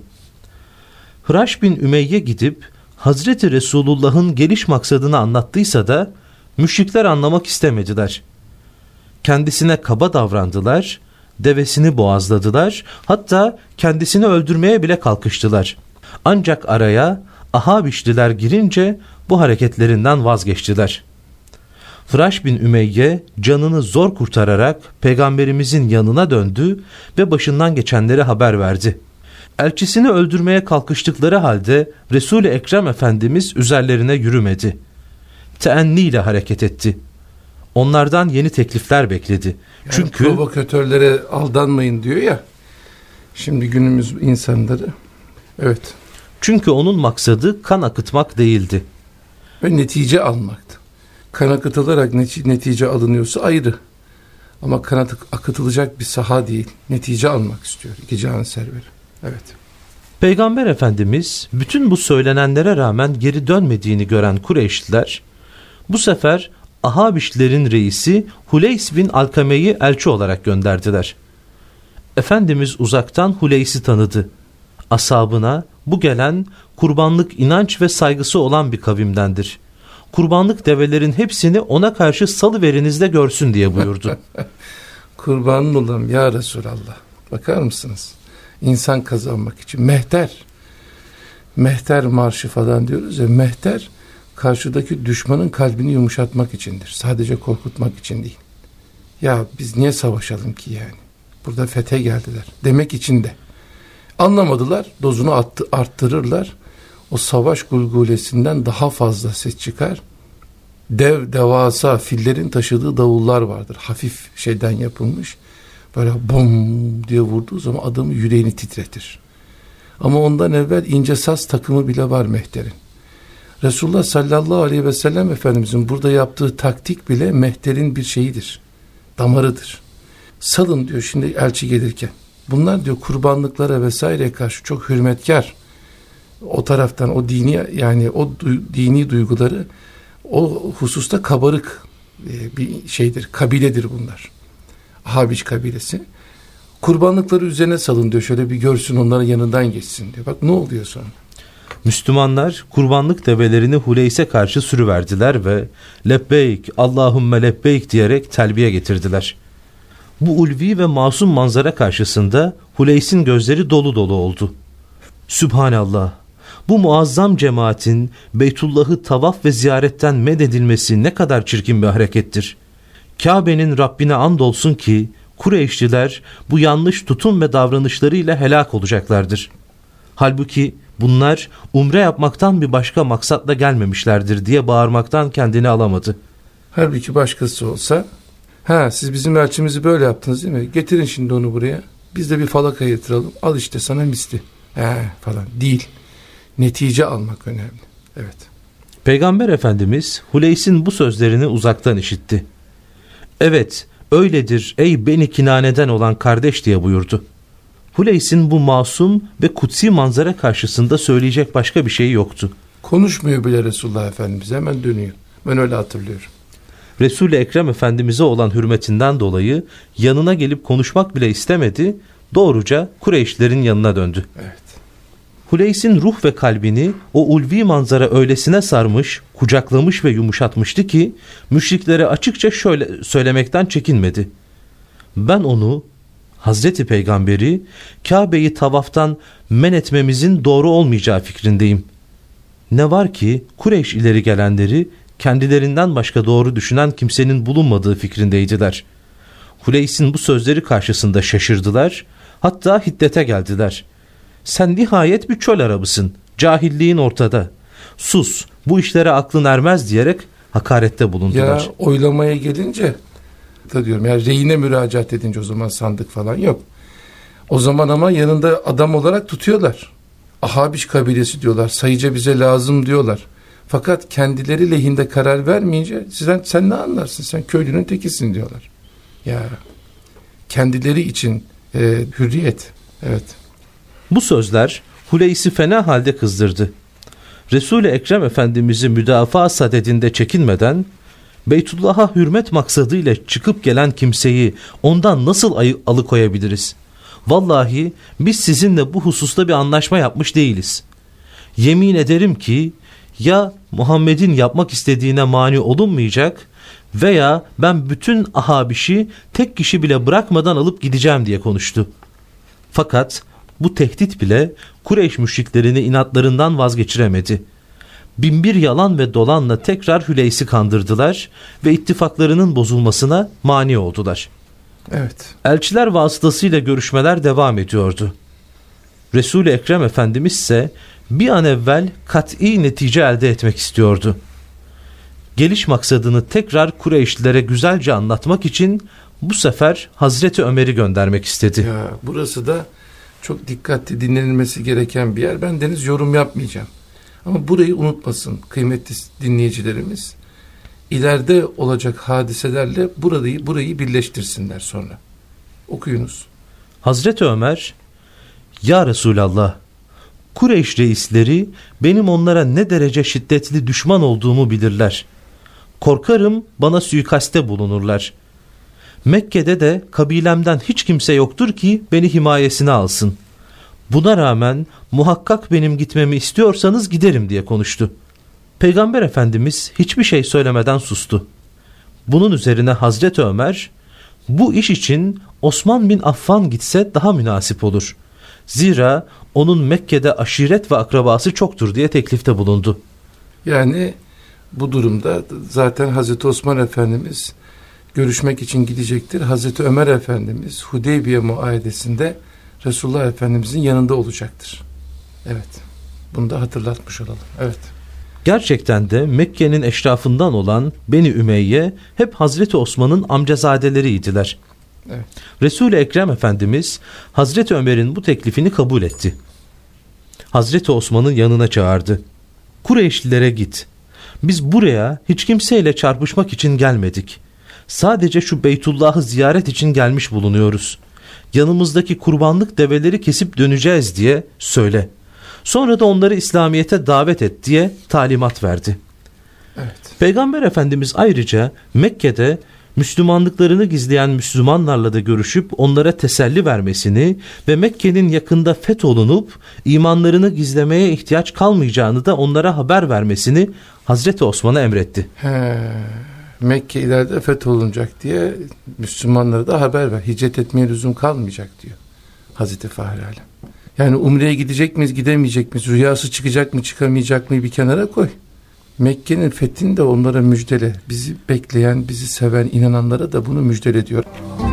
Hiraş bin Ümeyye gidip Hazreti Resulullah'ın geliş maksadını anlattıysa da müşrikler anlamak istemediler. Kendisine kaba davrandılar, devesini boğazladılar, hatta kendisini öldürmeye bile kalkıştılar. Ancak araya Ahabişliler girince bu hareketlerinden vazgeçtiler. Hiraş bin Ümeyye canını zor kurtararak Peygamberimizin yanına döndü ve başından geçenleri haber verdi. Elçisini öldürmeye kalkıştıkları halde Resul-i Ekrem Efendimiz üzerlerine yürümedi. Teenni ile hareket etti. Onlardan yeni teklifler bekledi. Yani çünkü provokatörlere aldanmayın diyor ya. Şimdi günümüz insanları. Evet. Çünkü onun maksadı kan akıtmak değildi. Ve netice almaktı. Kan akıtılarak netice alınıyorsa ayrı. Ama kan akıtılacak bir saha değil. Netice almak istiyor iki cihan serveri. Evet. Peygamber Efendimiz bütün bu söylenenlere rağmen geri dönmediğini gören Kureyşliler bu sefer Ahabişlerin reisi Huleys bin Alkame'yi elçi olarak gönderdiler. Efendimiz uzaktan Huleys'i tanıdı. Ashabına bu gelen kurbanlık inanç ve saygısı olan bir kavimdendir. Kurbanlık develerin hepsini ona karşı salıveriniz de görsün diye buyurdu. Kurbanın olayım ya Resulallah. Bakar mısınız? İnsan kazanmak için. Mehter marşı falan diyoruz ya. Mehter karşıdaki düşmanın kalbini yumuşatmak içindir. Sadece korkutmak için değil. Ya biz niye savaşalım ki yani? Burada fethe geldiler demek için de. Anlamadılar. Dozunu arttırırlar. O savaş gulgulesinden daha fazla ses çıkar. Devasa fillerin taşıdığı davullar vardır. Hafif şeyden yapılmış. Böyle bom diye vurduğu zaman adamın yüreğini titretir. Ama ondan evvel ince saz takımı bile var Mehter'in. Resulullah sallallahu aleyhi ve sellem Efendimizin burada yaptığı taktik bile Mehter'in bir şeyidir. Damarıdır. Salın diyor şimdi elçi gelirken. Bunlar diyor kurbanlıklara vesaireye karşı çok hürmetkar. O taraftan o dini yani o dini duyguları o hususta kabarık bir şeydir. Kabiledir bunlar. Habiş kabilesi. Kurbanlıkları üzerine salın diyor. Şöyle bir görsün onların yanından geçsin diyor. Bak ne oluyor sonra. Müslümanlar kurbanlık develerini Huleys'e karşı sürüverdiler ve lebbeyk Allahümme lebbeyk diyerek telbiye getirdiler. Bu ulvi ve masum manzara karşısında Huleys'in gözleri dolu dolu oldu. Sübhanallah, bu muazzam cemaatin Beytullah'ı tavaf ve ziyaretten mededilmesi ne kadar çirkin bir harekettir. Kabe'nin Rabbine andolsun ki Kureyşliler bu yanlış tutum ve davranışlarıyla helak olacaklardır. Halbuki bunlar umre yapmaktan bir başka maksatla gelmemişlerdir diye bağırmaktan kendini alamadı. Halbuki başkası olsa, siz bizim elçimizi böyle yaptınız değil mi? Getirin şimdi onu buraya. Biz de bir falaka yatıralım. Al işte sana misli. Falan değil. Netice almak önemli. Evet. Peygamber Efendimiz Huleys'in bu sözlerini uzaktan işitti. Evet, öyledir ey Beni Kinane'den olan kardeş diye buyurdu. Huleys'in bu masum ve kutsi manzara karşısında söyleyecek başka bir şey yoktu. Konuşmuyor bile Resulullah Efendimiz, hemen dönüyor. Ben öyle hatırlıyorum. Resul-i Ekrem Efendimiz'e olan hürmetinden dolayı yanına gelip konuşmak bile istemedi, doğruca Kureyşlerin yanına döndü. Evet. Huleys'in ruh ve kalbini o ulvi manzara öylesine sarmış, kucaklamış ve yumuşatmıştı ki müşriklere açıkça şöyle söylemekten çekinmedi. Ben onu, Hazreti Peygamberi, Kabe'yi tavaftan men etmemizin doğru olmayacağı fikrindeyim. Ne var ki Kureyş ileri gelenleri kendilerinden başka doğru düşünen kimsenin bulunmadığı fikrindeydiler. Huleys'in bu sözleri karşısında şaşırdılar, hatta hiddete geldiler. Sen nihayet bir çöl arabısın, cahilliğin ortada. Sus, bu işlere aklın ermez diyerek hakarette bulundular. Ya oylamaya gelince da diyorum ya, reyine müracaat edince o zaman sandık falan yok. O zaman ama yanında adam olarak tutuyorlar. Ahabiş kabilesi diyorlar, sayıca bize lazım diyorlar. Fakat kendileri lehinde karar vermeyince sen ne anlarsın, sen köylünün tekisin diyorlar. Ya kendileri için hürriyet. Evet. Bu sözler Huleys'i fena halde kızdırdı. Resul-i Ekrem Efendimiz'i müdafaa sadedinde çekinmeden Beytullah'a hürmet maksadıyla çıkıp gelen kimseyi ondan nasıl alıkoyabiliriz? Vallahi biz sizinle bu hususta bir anlaşma yapmış değiliz. Yemin ederim ki ya Muhammed'in yapmak istediğine mani olunmayacak veya ben bütün Ahabiş'i tek kişi bile bırakmadan alıp gideceğim diye konuştu. Fakat bu tehdit bile Kureyş müşriklerini inatlarından vazgeçiremedi. Binbir yalan ve dolanla tekrar Hüleys'i kandırdılar ve ittifaklarının bozulmasına mani oldular. Evet. Elçiler vasıtasıyla görüşmeler devam ediyordu. Resul-i Ekrem Efendimiz ise bir an evvel kat'i netice elde etmek istiyordu. Geliş maksadını tekrar Kureyşlilere güzelce anlatmak için bu sefer Hazreti Ömer'i göndermek istedi. Ya, burası da çok dikkatli dinlenilmesi gereken bir yer. Ben deniz yorum yapmayacağım. Ama burayı unutmasın kıymetli dinleyicilerimiz. İleride olacak hadiselerle burayı birleştirsinler sonra. Okuyunuz. Hazreti Ömer, "Ya Resulallah, Kureyş reisleri benim onlara ne derece şiddetli düşman olduğumu bilirler. Korkarım bana suikaste bulunurlar. Mekke'de de kabilemden hiç kimse yoktur ki beni himayesine alsın. Buna rağmen muhakkak benim gitmemi istiyorsanız giderim" diye konuştu. Peygamber Efendimiz hiçbir şey söylemeden sustu. Bunun üzerine Hazreti Ömer, "Bu iş için Osman bin Affan gitse daha münasip olur. Zira onun Mekke'de aşiret ve akrabası çoktur" diye teklifte bulundu. Yani bu durumda zaten Hazreti Osman Efendimiz görüşmek için gidecektir. Hazreti Ömer Efendimiz Hudeybiye muahedesinde Resulullah Efendimizin yanında olacaktır. Evet. Bunu da hatırlatmış olalım. Evet. Gerçekten de Mekke'nin eşrafından olan Beni Ümeyye hep Hazreti Osman'ın amcazadeleriydiler. Evet. Resul-i Ekrem Efendimiz Hazreti Ömer'in bu teklifini kabul etti. Hazreti Osman'ın yanına çağırdı. "Kureyşlilere git. Biz buraya hiç kimseyle çarpışmak için gelmedik. Sadece şu Beytullah'ı ziyaret için gelmiş bulunuyoruz. Yanımızdaki kurbanlık develeri kesip döneceğiz diye söyle. Sonra da onları İslamiyet'e davet et" diye talimat verdi. Evet. Peygamber Efendimiz ayrıca Mekke'de Müslümanlıklarını gizleyen Müslümanlarla da görüşüp onlara teselli vermesini ve Mekke'nin yakında fetholunup imanlarını gizlemeye ihtiyaç kalmayacağını da onlara haber vermesini Hazreti Osman'a emretti. Mekke ileride fetholunacak diye Müslümanlara da haber ver. Hicret etmeye lüzum kalmayacak diyor Hazreti Fahri Alem. Yani Umre'ye gidecek miyiz, gidemeyecek miyiz? Rüyası çıkacak mı, çıkamayacak mı bir kenara koy. Mekke'nin fethini de onlara müjdele. Bizi bekleyen, bizi seven, inananlara da bunu müjdele diyor.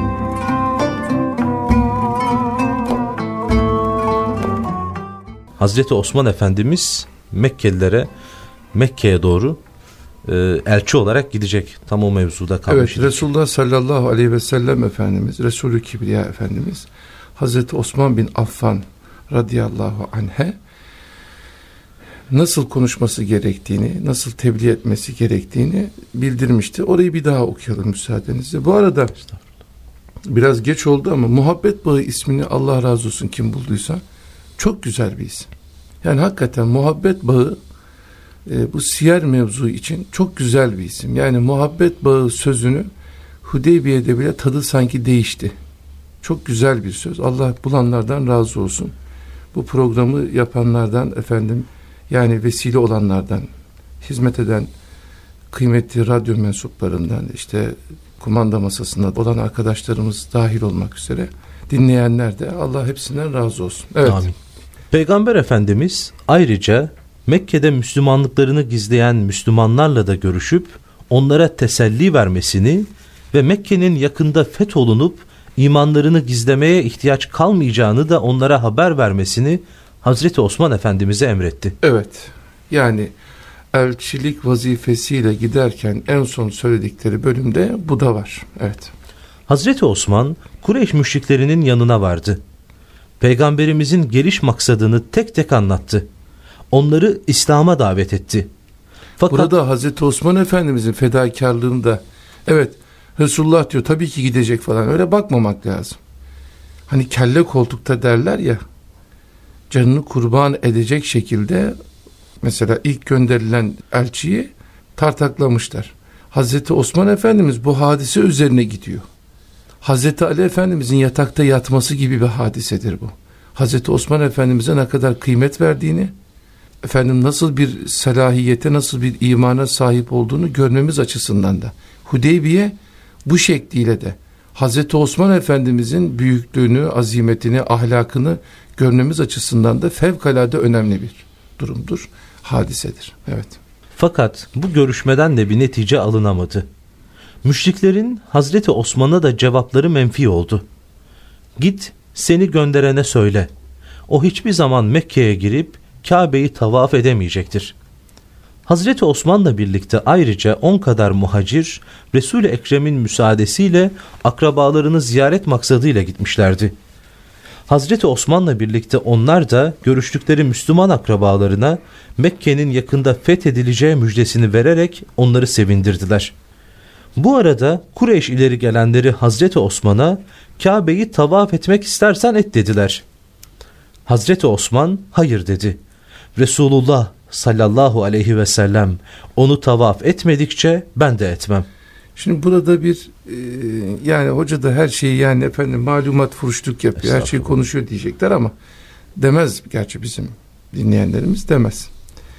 Hazreti Osman Efendimiz Mekke'ye doğru elçi olarak gidecek. Tam o mevzuda kalmış. Evet, Resulullah sallallahu aleyhi ve sellem Efendimiz, Resulü Kibriya Efendimiz, Hazreti Osman bin Affan radıyallahu anh'e nasıl konuşması gerektiğini, nasıl tebliğ etmesi gerektiğini bildirmişti. Orayı bir daha okuyalım müsaadenizle. Bu arada biraz geç oldu ama Muhabbet Bağı ismini, Allah razı olsun kim bulduysa, çok güzel bir isim. Yani hakikaten Muhabbet Bağı bu siyer mevzu için çok güzel bir isim. Yani Muhabbet Bağı sözünü Hudeybiye'de bile tadı sanki değişti. Çok güzel bir söz. Allah bulanlardan razı olsun. bu programı yapanlardan efendim, yani vesile olanlardan, hizmet eden kıymetli radyo mensuplarından, işte kumanda masasında olan arkadaşlarımız dahil olmak üzere dinleyenler de Allah hepsinden razı olsun. Evet. Amin. Peygamber Efendimiz ayrıca Mekke'de Müslümanlıklarını gizleyen Müslümanlarla da görüşüp onlara teselli vermesini ve Mekke'nin yakında fetholunup imanlarını gizlemeye ihtiyaç kalmayacağını da onlara haber vermesini Hazreti Osman Efendimiz'e emretti. Evet, yani elçilik vazifesiyle giderken en son söyledikleri bölümde bu da var. Evet. Hazreti Osman Kureyş müşriklerinin yanına vardı. Peygamberimizin geliş maksadını tek tek anlattı. Onları İslam'a davet etti. Fakat burada Hazreti Osman Efendimizin fedakarlığını da, evet Resulullah diyor tabii ki gidecek falan, öyle bakmamak lazım. Hani kelle koltukta derler ya, canını kurban edecek şekilde mesela ilk gönderilen elçiyi tartaklamışlar. Hazreti Osman Efendimiz bu hadise üzerine gidiyor. Hazreti Ali Efendimizin yatakta yatması gibi bir hadisedir bu. Hazreti Osman Efendimiz'e ne kadar kıymet verdiğini, efendim nasıl bir salahiyete, nasıl bir imana sahip olduğunu görmemiz açısından da, Hudeybiye bu şekliyle de Hazreti Osman Efendimizin büyüklüğünü, azimetini, ahlakını görmemiz açısından da fevkalade önemli bir durumdur, hadisedir. Evet. Fakat bu görüşmeden de bir netice alınamadı. Müşriklerin Hazreti Osman'a da cevapları menfi oldu. Git seni gönderene söyle. O hiçbir zaman Mekke'ye girip Kabe'yi tavaf edemeyecektir. Hazreti Osman'la birlikte ayrıca 10 kadar muhacir Resul-i Ekrem'in müsaadesiyle akrabalarını ziyaret maksadıyla gitmişlerdi. Hazreti Osman'la birlikte onlar da görüştükleri Müslüman akrabalarına Mekke'nin yakında fethedileceği müjdesini vererek onları sevindirdiler. Bu arada Kureyş ileri gelenleri Hazreti Osman'a Kabe'yi tavaf etmek istersen et dediler. Hazreti Osman hayır dedi. Resulullah sallallahu aleyhi ve sellem onu tavaf etmedikçe ben de etmem. Şimdi burada bir yani hoca da her şeyi yani efendim malumat furuşluk yapıyor, her şeyi konuşuyor diyecekler ama demez, gerçi bizim dinleyenlerimiz demez.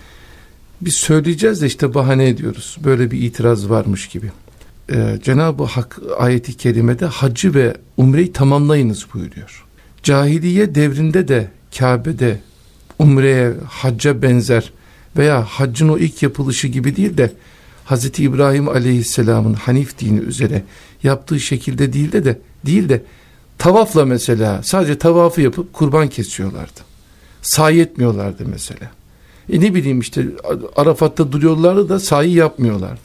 Biz söyleyeceğiz de işte bahane ediyoruz. Böyle bir itiraz varmış gibi. Cenab-ı Hak ayeti kerimede haccı ve umreyi tamamlayınız buyuruyor. Cahiliye devrinde de Kabe'de umreye, hacca benzer veya haccın o ilk yapılışı gibi değil de Hazreti İbrahim Aleyhisselam'ın Hanif dini üzere yaptığı şekilde değil de tavafla mesela sadece tavafı yapıp kurban kesiyorlardı. Sahi etmiyorlardı mesela. Ne bileyim işte Arafat'ta duruyorlardı da sahi yapmıyorlardı.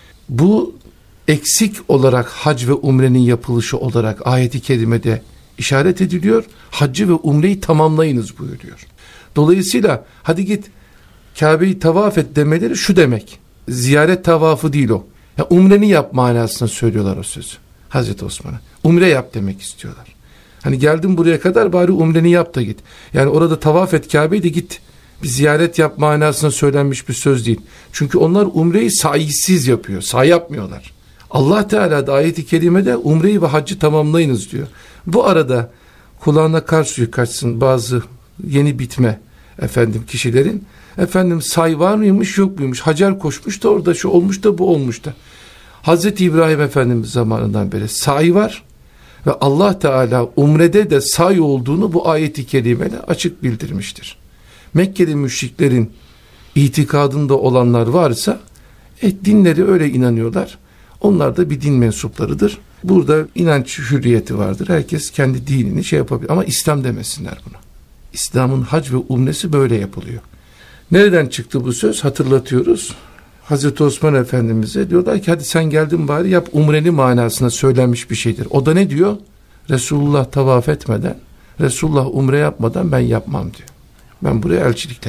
Bu eksik olarak hac ve umrenin yapılışı olarak ayeti kerimede işaret ediliyor. Haccı ve umreyi tamamlayınız buyuruyor. Dolayısıyla hadi git Kabe'yi tavaf et demeleri şu demek. Ziyaret tavafı değil o. Ya umreni yap manasında söylüyorlar o sözü Hazreti Osman'a. Umre yap demek istiyorlar. Hani geldin buraya kadar bari umreni yap da git. Yani orada tavaf et Kabe'yi de git. Bir ziyaret yap manasında söylenmiş bir söz değil. Çünkü onlar umreyi sayisiz yapıyor. Sahi yapmıyorlar. Allah Teala da ayet-i kerimede umreyi ve haccı tamamlayınız diyor. Bu arada kulağına kar suyu kaçsın bazı yeni bitme kişilerin. Say var mıymış yok muymuş? Hacer koşmuş da orada şu olmuş da bu olmuş da. Hazreti İbrahim Efendimiz zamanından beri say var ve Allah Teala umrede de say olduğunu bu ayeti kerimeyle açık bildirmiştir. Mekke'li müşriklerin itikadında olanlar varsa dinleri öyle inanıyorlar. Onlar da bir din mensuplarıdır. Burada inanç hürriyeti vardır. Herkes kendi dinini yapabilir. Ama İslam demesinler buna. İslam'ın hac ve umresi böyle yapılıyor. Nereden çıktı bu söz? Hatırlatıyoruz. Hazreti Osman Efendimiz'e diyorlar ki hadi sen geldin bari yap umreni manasına söylenmiş bir şeydir. O da ne diyor? Resulullah tavaf etmeden, Resulullah umre yapmadan ben yapmam diyor. Ben buraya elçilikle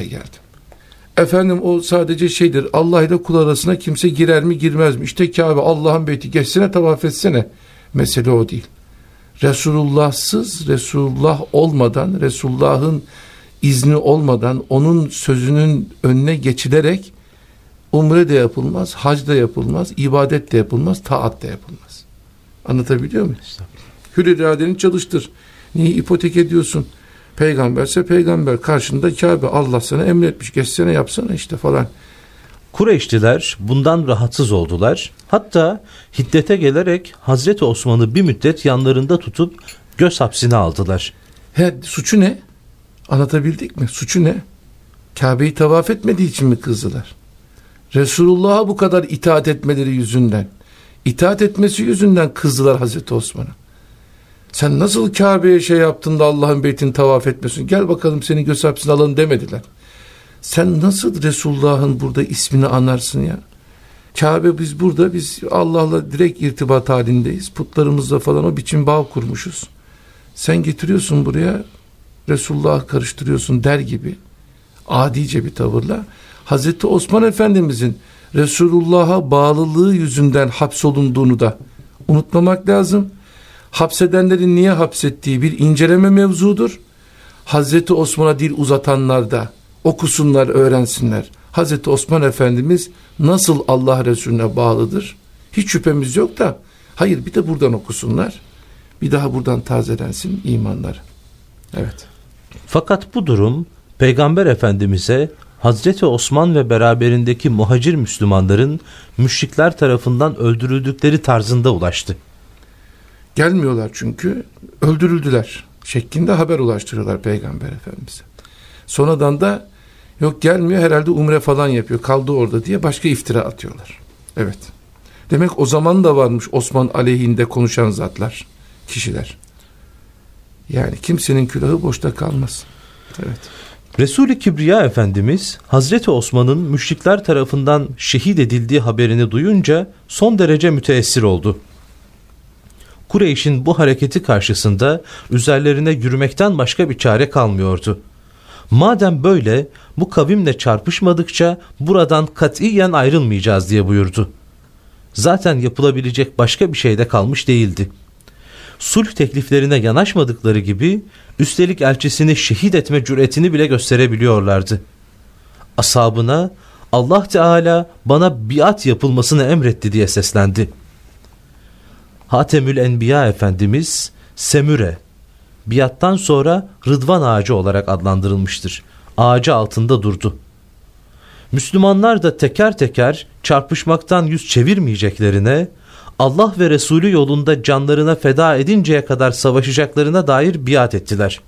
geldim. O sadece şeydir, Allah ile kul arasına kimse girer mi girmez mi? İşte Kabe Allah'ın beyti, geçsene tavaf etsene. Mesele o değil. Resulullahsız, Resulullah olmadan, Resulullah'ın izni olmadan, onun sözünün önüne geçilerek umre de yapılmaz, hac da yapılmaz, ibadet de yapılmaz, taat da yapılmaz. Anlatabiliyor muyum? Hür iradeni çalıştır. Niye ipotek ediyorsun? Peygamberse peygamber, karşında Kabe, Allah sana emretmiş, geçsene yapsana işte falan. Kureyşliler bundan rahatsız oldular. Hatta hiddete gelerek Hazreti Osman'ı bir müddet yanlarında tutup göz hapsine aldılar. Suçu ne? Anlatabildik mi? Suçu ne? Kabe'yi tavaf etmediği için mi kızdılar? Resulullah'a bu kadar itaat etmeleri yüzünden, itaat etmesi yüzünden kızdılar Hazreti Osman'a. Sen nasıl Kabe'ye şey yaptın da Allah'ın beytini tavaf etmiyorsun? Gel bakalım seni göz hapsine alalım demediler. Sen nasıl Resulullah'ın burada ismini anarsın ya? Kabe, biz burada, biz Allah'la direkt irtibat halindeyiz. Putlarımızla falan o biçim bağ kurmuşuz. Sen getiriyorsun buraya, Resulullah'ı karıştırıyorsun der gibi adice bir tavırla Hazreti Osman Efendimizin Resulullah'a bağlılığı yüzünden hapsolunduğunu da unutmamak lazım. Hapsedenlerin niye hapsettiği bir inceleme mevzudur. Hazreti Osman'a dil uzatanlar da okusunlar, öğrensinler. Hazreti Osman Efendimiz nasıl Allah Resulüne bağlıdır? Hiç şüphemiz yok da, hayır, bir de buradan okusunlar. Bir daha buradan tazelensin imanları. Evet. Fakat bu durum Peygamber Efendimiz'e Hazreti Osman ve beraberindeki muhacir Müslümanların müşrikler tarafından öldürüldükleri tarzında ulaştı. Gelmiyorlar çünkü, öldürüldüler şeklinde haber ulaştırıyorlar Peygamber Efendimiz'e. Sonradan da yok gelmiyor, herhalde umre falan yapıyor, kaldı orada diye başka iftira atıyorlar. Evet. Demek o zaman da varmış Osman aleyhinde konuşan zatlar, kişiler. Yani kimsenin külahı boşta kalmaz. Evet. Resul-i Kibriya Efendimiz Hazreti Osman'ın müşrikler tarafından şehit edildiği haberini duyunca son derece müteessir oldu. Kureyş'in bu hareketi karşısında üzerlerine yürümekten başka bir çare kalmıyordu. Madem böyle, bu kavimle çarpışmadıkça buradan katiyen ayrılmayacağız diye buyurdu. Zaten yapılabilecek başka bir şey de kalmış değildi. Sulh tekliflerine yanaşmadıkları gibi üstelik elçisini şehit etme cüretini bile gösterebiliyorlardı. Ashabına Allah Teala bana biat yapılmasını emretti diye seslendi. Hatemül Enbiya Efendimiz Semüre, biattan sonra Rıdvan ağacı olarak adlandırılmıştır. Ağacı altında durdu. Müslümanlar da teker teker çarpışmaktan yüz çevirmeyeceklerine, Allah ve Resulü yolunda canlarına feda edinceye kadar savaşacaklarına dair biat ettiler.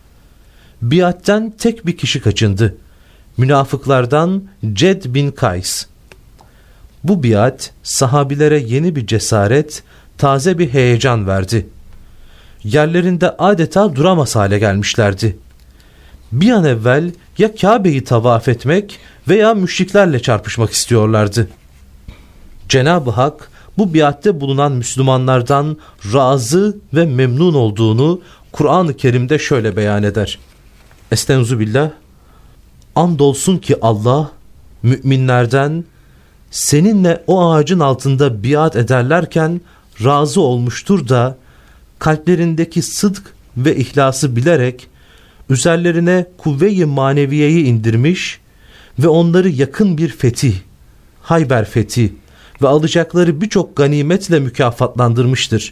Biatten tek bir kişi kaçındı. Münafıklardan Ced bin Kays. Bu biat sahabilere yeni bir cesaret, taze bir heyecan verdi. Yerlerinde adeta duramaz hale gelmişlerdi. Bir an evvel ya Kabe'yi tavaf etmek veya müşriklerle çarpışmak istiyorlardı. Cenab-ı Hak bu biatte bulunan Müslümanlardan razı ve memnun olduğunu Kur'an-ı Kerim'de şöyle beyan eder. Estağfirullah. Andolsun ki Allah müminlerden seninle o ağacın altında biat ederlerken razı olmuştur da kalplerindeki sıdk ve ihlası bilerek üzerlerine kuvve-i maneviyeyi indirmiş ve onları yakın bir fetih, Hayber fethi ve alacakları birçok ganimetle mükafatlandırmıştır.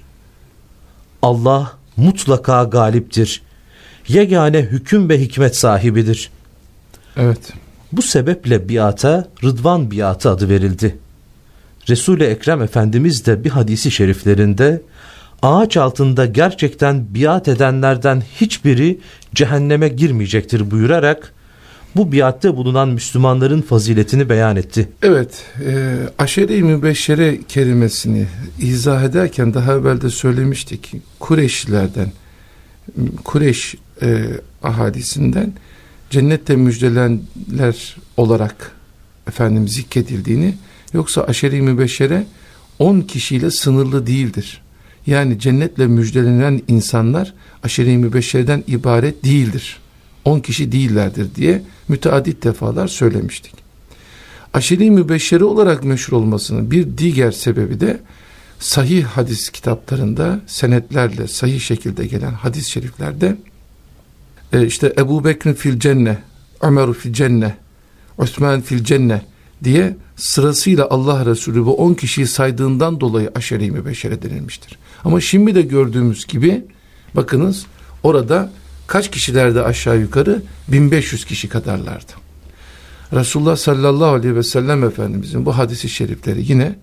Allah mutlaka galiptir. Yegane hüküm ve hikmet sahibidir. Evet. Bu sebeple biata Rıdvan biatı adı verildi. Resul-i Ekrem Efendimiz de bir hadisi şeriflerinde ağaç altında gerçekten biat edenlerden hiçbiri cehenneme girmeyecektir buyurarak bu biatte bulunan Müslümanların faziletini beyan etti. Evet, aşere-i mübeşşere kelimesini izah ederken daha evvel de söylemiştik. Kureyşlilerden, Kureyş ahalisinden cennette müjdelenler olarak efendim zikredildiğini, yoksa aşere-i mübeşşere 10 kişiyle sınırlı değildir. Yani cennetle müjdelenen insanlar aşere-i mübeşşereden ibaret değildir. 10 kişi değillerdir diye müteaddit defalar söylemiştik. Aşere-i mübeşşere olarak meşhur olmasının bir diğer sebebi de sahih hadis kitaplarında senetlerle sahih şekilde gelen hadis-i şeriflerde işte Ebu Bekr fil cenne, Ömer fil cenne, Osman fil cenne diye sırasıyla Allah Resulü bu 10 kişiyi saydığından dolayı aşere-i mübeşşere denilmiştir. Ama şimdi de gördüğümüz gibi bakınız orada Kaç kişilerdi aşağı yukarı? 1500 kişi kadarlardı. Resulullah sallallahu aleyhi ve sellem Efendimizin bu hadis-i şerifleri yine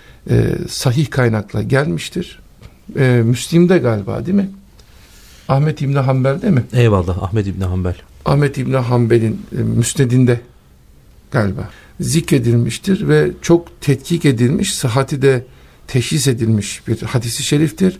sahih kaynakla gelmiştir. Müslim'de galiba değil mi? Ahmet İbni Hanbel'de mi? Eyvallah, Ahmet İbni Hanbel. Ahmet İbni Hanbel'in müsnedinde galiba zikredilmiştir ve çok tetkik edilmiş, sıhhati de teşhis edilmiş bir hadis-i şeriftir.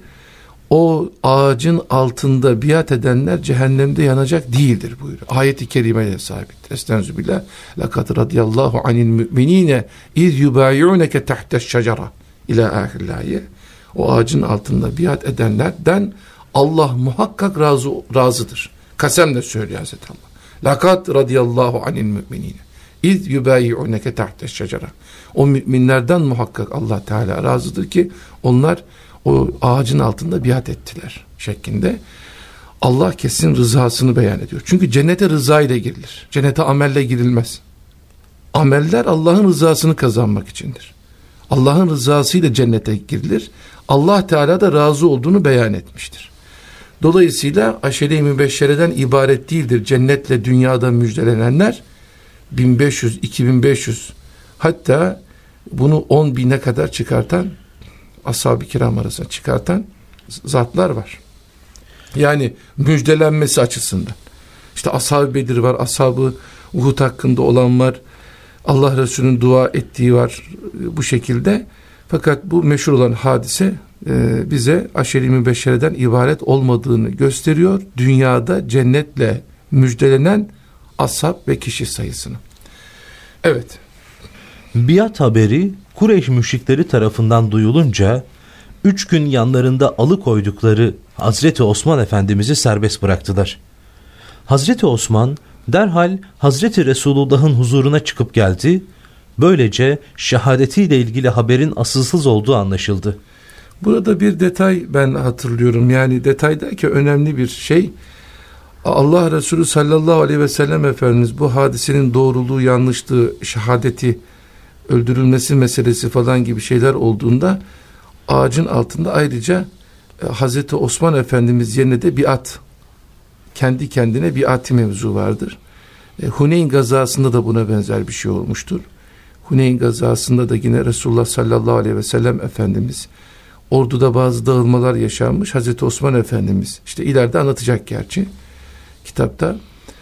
O ağacın altında biat edenler cehennemde yanacak değildir buyuruyor. Ayet-i kerimeye sabit. Estağfirullah. Laqad radiyallahu anil müminine iz yubayi'unke tahte's şecere ila ahirlaye. O ağacın altında biat edenlerden Allah muhakkak razıdır. Kasemle söylüyor Hazreti Allah. Laqad radiyallahu anil müminine iz yubayi'unke tahte's şecere. O müminlerden muhakkak Allah Teala razıdır ki onlar o ağacın altında biat ettiler şeklinde. Allah kesin rızasını beyan ediyor. Çünkü cennete rıza ile girilir. Cennete amelle girilmez. Ameller Allah'ın rızasını kazanmak içindir. Allah'ın rızasıyla cennete girilir. Allah Teala da razı olduğunu beyan etmiştir. Dolayısıyla aşere-i mübeşşereden ibaret değildir. Cennetle dünyada müjdelenenler 1500, 2500 hatta bunu 10.000'e kadar çıkartan ashab-ı kiram arasına çıkartan zatlar var. Yani müjdelenmesi açısından. İşte ashab-ı Bedir var, ashab-ı Uhud hakkında olan var, Allah Resulü'nün dua ettiği var bu şekilde. Fakat bu meşhur olan hadise bize aşere-i mübeşşereden ibaret olmadığını gösteriyor. Dünyada cennetle müjdelenen ashab ve kişi sayısını. Evet. Biat haberi Kureyş müşrikleri tarafından duyulunca 3 gün yanlarında alıkoydukları Hazreti Osman Efendimiz'i serbest bıraktılar. Hazreti Osman derhal Hazreti Resulullah'ın huzuruna çıkıp geldi. Böylece şehadetiyle ilgili haberin asılsız olduğu anlaşıldı. Burada bir detay ben hatırlıyorum. Yani detaydaki önemli bir şey. Allah Resulü sallallahu aleyhi ve sellem Efendimiz bu hadisenin doğruluğu, yanlışlığı, şehadeti, öldürülmesi meselesi falan gibi şeyler olduğunda ağacın altında ayrıca Hazreti Osman Efendimiz yerine de biat, kendi kendine biati mevzu vardır. Huneyn gazasında da buna benzer bir şey olmuştur. Huneyn gazasında da yine Resulullah sallallahu aleyhi ve sellem Efendimiz orduda bazı dağılmalar yaşanmış. Hazreti Osman Efendimiz işte ileride anlatacak gerçi kitapta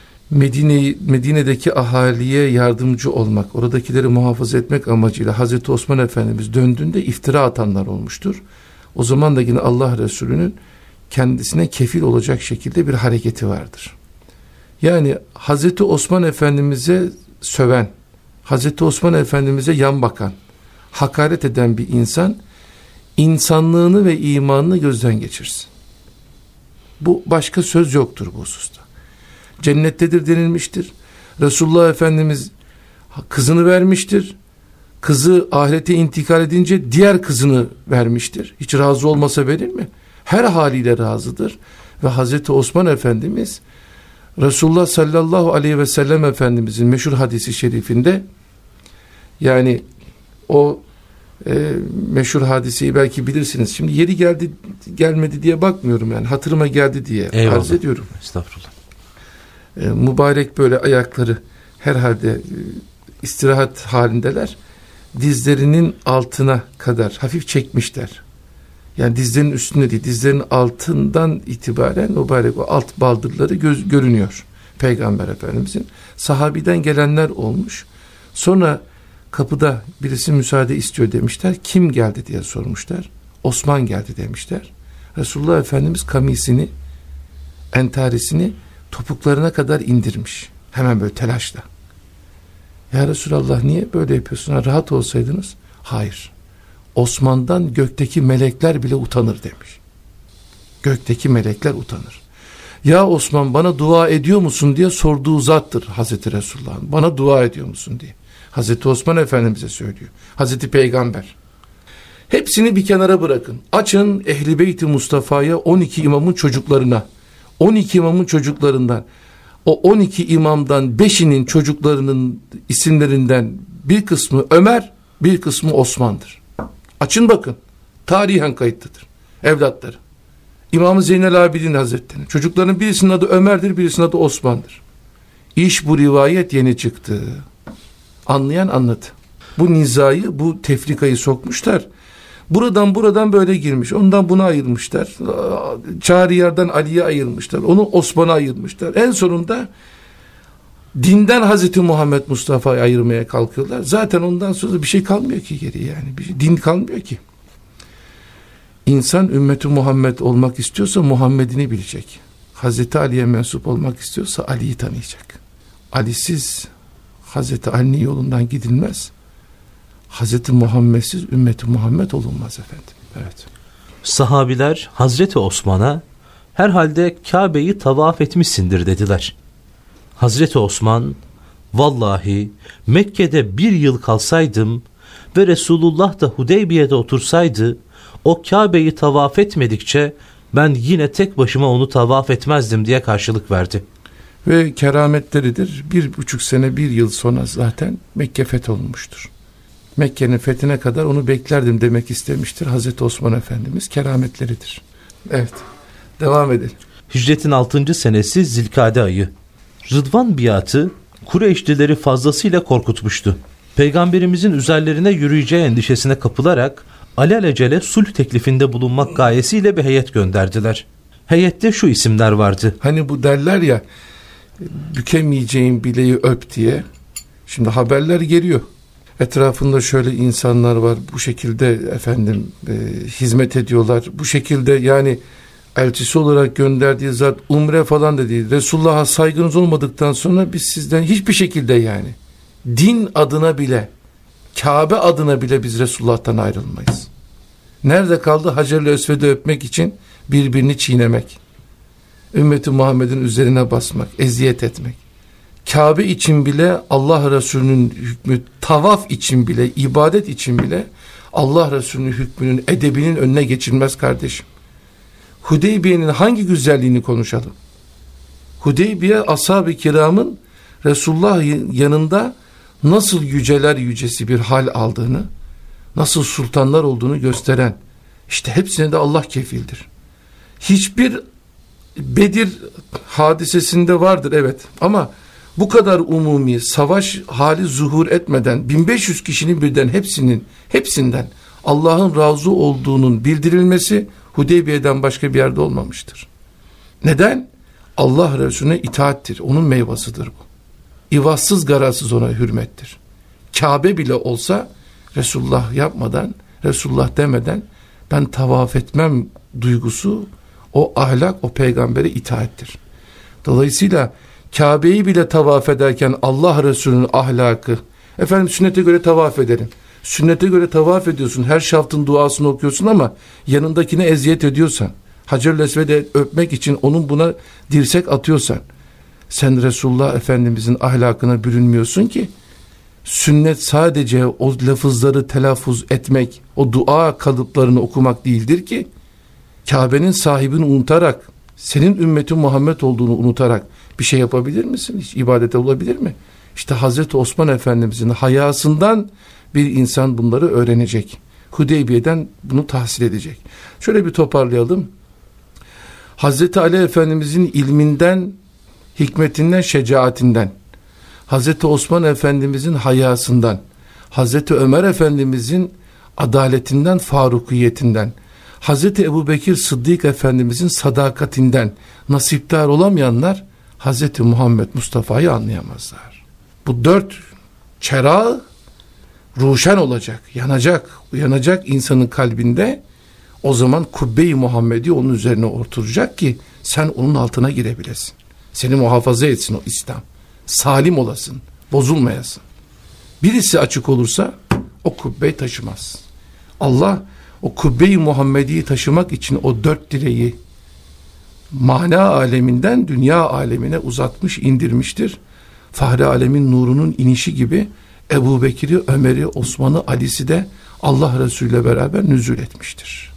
Medine'deki ahaliye yardımcı olmak, oradakileri muhafaza etmek amacıyla Hazreti Osman Efendimiz döndüğünde iftira atanlar olmuştur. O zaman da yine Allah Resulü'nün kendisine kefil olacak şekilde bir hareketi vardır. Yani Hazreti Osman Efendimiz'e söven, Hazreti Osman Efendimiz'e yan bakan, hakaret eden bir insan insanlığını ve imanını gözden geçirsin. Bu başka söz yoktur bu hususta. Cennettedir denilmiştir. Resulullah Efendimiz kızını vermiştir. Kızı ahirete intikal edince diğer kızını vermiştir. Hiç razı olmasa verir mi? Her haliyle razıdır. Ve Hazreti Osman Efendimiz Resulullah sallallahu aleyhi ve sellem Efendimizin meşhur hadisi şerifinde, yani o meşhur hadiseyi belki bilirsiniz. Şimdi yeri geldi gelmedi diye bakmıyorum, yani hatırıma geldi diye arz ediyorum. Estağfurullah. Mübarek böyle ayakları herhalde istirahat halindeler. Dizlerinin altına kadar hafif çekmişler. Yani dizlerinin üstünde değil, dizlerinin altından itibaren mübarek o alt baldırları görünüyor Peygamber Efendimizin. Sahabiden gelenler olmuş. Sonra kapıda birisi müsaade istiyor demişler. Kim geldi diye sormuşlar. Osman geldi demişler. Resulullah Efendimiz kamisini, entarisini topuklarına kadar indirmiş. Hemen böyle telaşla. Ya Resulallah niye böyle yapıyorsun? Rahat olsaydınız. Hayır. Osman'dan gökteki melekler bile utanır demiş. Gökteki melekler utanır. Ya Osman bana dua ediyor musun diye sorduğu zattır Hazreti Resulullah'ın. Bana dua ediyor musun diye. Hazreti Osman Efendimiz'e söylüyor. Hazreti Peygamber. Hepsini bir kenara bırakın. Açın Ehl-i Beyt-i Mustafa'ya, 12 imamın çocuklarına. 12 imamın çocuklarından, o 12 imamdan 5'inin çocuklarının isimlerinden bir kısmı Ömer, bir kısmı Osman'dır. Açın bakın. Tarihen kayıtlıdır. Evlatları. İmam-ı Zeynel Abidin Hazretleri. Çocukların birisinin adı Ömer'dir, birisinin adı Osman'dır. İş bu rivayet yeni çıktı. Anlayan anladı. Bu nizayı, bu tefrikayı sokmuşlar. Buradan böyle girmiş. Ondan buna ayırmışlar. Çağrıyar'dan Ali'ye ayırmışlar. Onu Osman'a ayırmışlar. En sonunda dinden Hazreti Muhammed Mustafa'yı ayırmaya kalkıyorlar. Zaten ondan sonra bir şey kalmıyor ki geriye yani. Din kalmıyor ki. İnsan ümmeti Muhammed olmak istiyorsa Muhammed'ini bilecek. Hazreti Ali'ye mensup olmak istiyorsa Ali'yi tanıyacak. Ali'siz Hazreti Ali'nin yolundan gidilmez. Hazreti Muhammed'siz ümmeti Muhammed olunmaz efendim. Evet. Sahabiler Hazreti Osman'a herhalde Kabe'yi tavaf etmişsindir dediler. Hazreti Osman, vallahi Mekke'de 1 yıl kalsaydım ve Resulullah da Hudeybiye'de otursaydı, o Kabe'yi tavaf etmedikçe ben yine tek başıma onu tavaf etmezdim diye karşılık verdi. Ve kerametleridir. 1,5 sene 1 yıl sonra zaten Mekke fetholunmuştur. Mekke'nin fethine kadar onu beklerdim demek istemiştir Hazreti Osman Efendimiz. Kerametleridir. Evet. Devam edelim. Hicretin 6. senesi Zilkade ayı. Rıdvan biatı Kureyşlileri fazlasıyla korkutmuştu. Peygamberimizin üzerlerine yürüyeceği endişesine kapılarak alelacele sulh teklifinde bulunmak gayesiyle bir heyet gönderdiler. Heyette şu isimler vardı. Hani bu derler ya, bükemeyeceğin bileği öp diye. Şimdi haberler geliyor. Etrafında şöyle insanlar var, bu şekilde efendim hizmet ediyorlar. Bu şekilde yani elçisi olarak gönderdiği zat umre falan da değil. Resulullah'a saygınız olmadıktan sonra biz sizden hiçbir şekilde yani din adına bile, Kabe adına bile biz Resulullah'tan ayrılmayız. Nerede kaldı? Hacer-i Esved'i öpmek için birbirini çiğnemek. Ümmeti Muhammed'in üzerine basmak, eziyet etmek. Kabe için bile Allah Resulü'nün hükmü, tavaf için bile, ibadet için bile Allah Resulü'nün hükmünün, edebinin önüne geçilmez kardeşim. Hudeybiye'nin hangi güzelliğini konuşalım? Hudeybiye ashab-ı kiramın Resulullah yanında nasıl yüceler yücesi bir hal aldığını, nasıl sultanlar olduğunu gösteren, işte hepsine de Allah kefildir. Hiçbir Bedir hadisesinde vardır evet, ama bu kadar umumi savaş hali zuhur etmeden 1500 kişinin birden hepsinden Allah'ın razı olduğunun bildirilmesi Hudeybiye'den başka bir yerde olmamıştır. Neden? Allah Resulüne itaattir. Onun meyvasıdır bu. İvazsız garazsız ona hürmettir. Kabe bile olsa Resulullah yapmadan, Resulullah demeden ben tavaf etmem duygusu, o ahlak, o peygambere itaattir. Dolayısıyla Kabe'yi bile tavaf ederken Allah Resulü'nün ahlakı, efendim sünnete göre tavaf edelim. Sünnete göre tavaf ediyorsun, her şaftın duasını okuyorsun ama yanındakine eziyet ediyorsan, Hacer-i Esved'i öpmek için onun buna dirsek atıyorsan, sen Resulullah Efendimizin ahlakına bürünmüyorsun ki. Sünnet sadece o lafızları telaffuz etmek, o dua kalıplarını okumak değildir ki. Kabe'nin sahibini unutarak, senin ümmetin Muhammed olduğunu unutarak bir şey yapabilir misin? Hiç ibadete olabilir mi? İşte Hazreti Osman Efendimizin hayasından bir insan bunları öğrenecek. Hudeybiye'den bunu tahsil edecek. Şöyle bir toparlayalım. Hazreti Ali Efendimizin ilminden, hikmetinden, şecaatinden, Hazreti Osman Efendimizin hayasından, Hazreti Ömer Efendimizin adaletinden, farukiyetinden, Hazreti Ebubekir Sıddık Efendimizin sadakatinden nasipdar olamayanlar Hazreti Muhammed Mustafa'yı anlayamazlar. Bu 4 çerağı ruşen olacak, yanacak, uyanacak insanın kalbinde. O zaman kubbe-i Muhammedi onun üzerine oturacak ki sen onun altına girebilesin. Seni muhafaza etsin o İslam. Salim olasın, bozulmayasın. Birisi açık olursa o kubbeyi taşımaz. Allah o kubbe-i Muhammedi'yi taşımak için o 4 direği mana aleminden dünya alemine uzatmış, indirmiştir. Fahri alemin nurunun inişi gibi Ebubekir'i, Ömer'i, Osman'ı, Ali'si de Allah Resulü ile beraber nüzul etmiştir.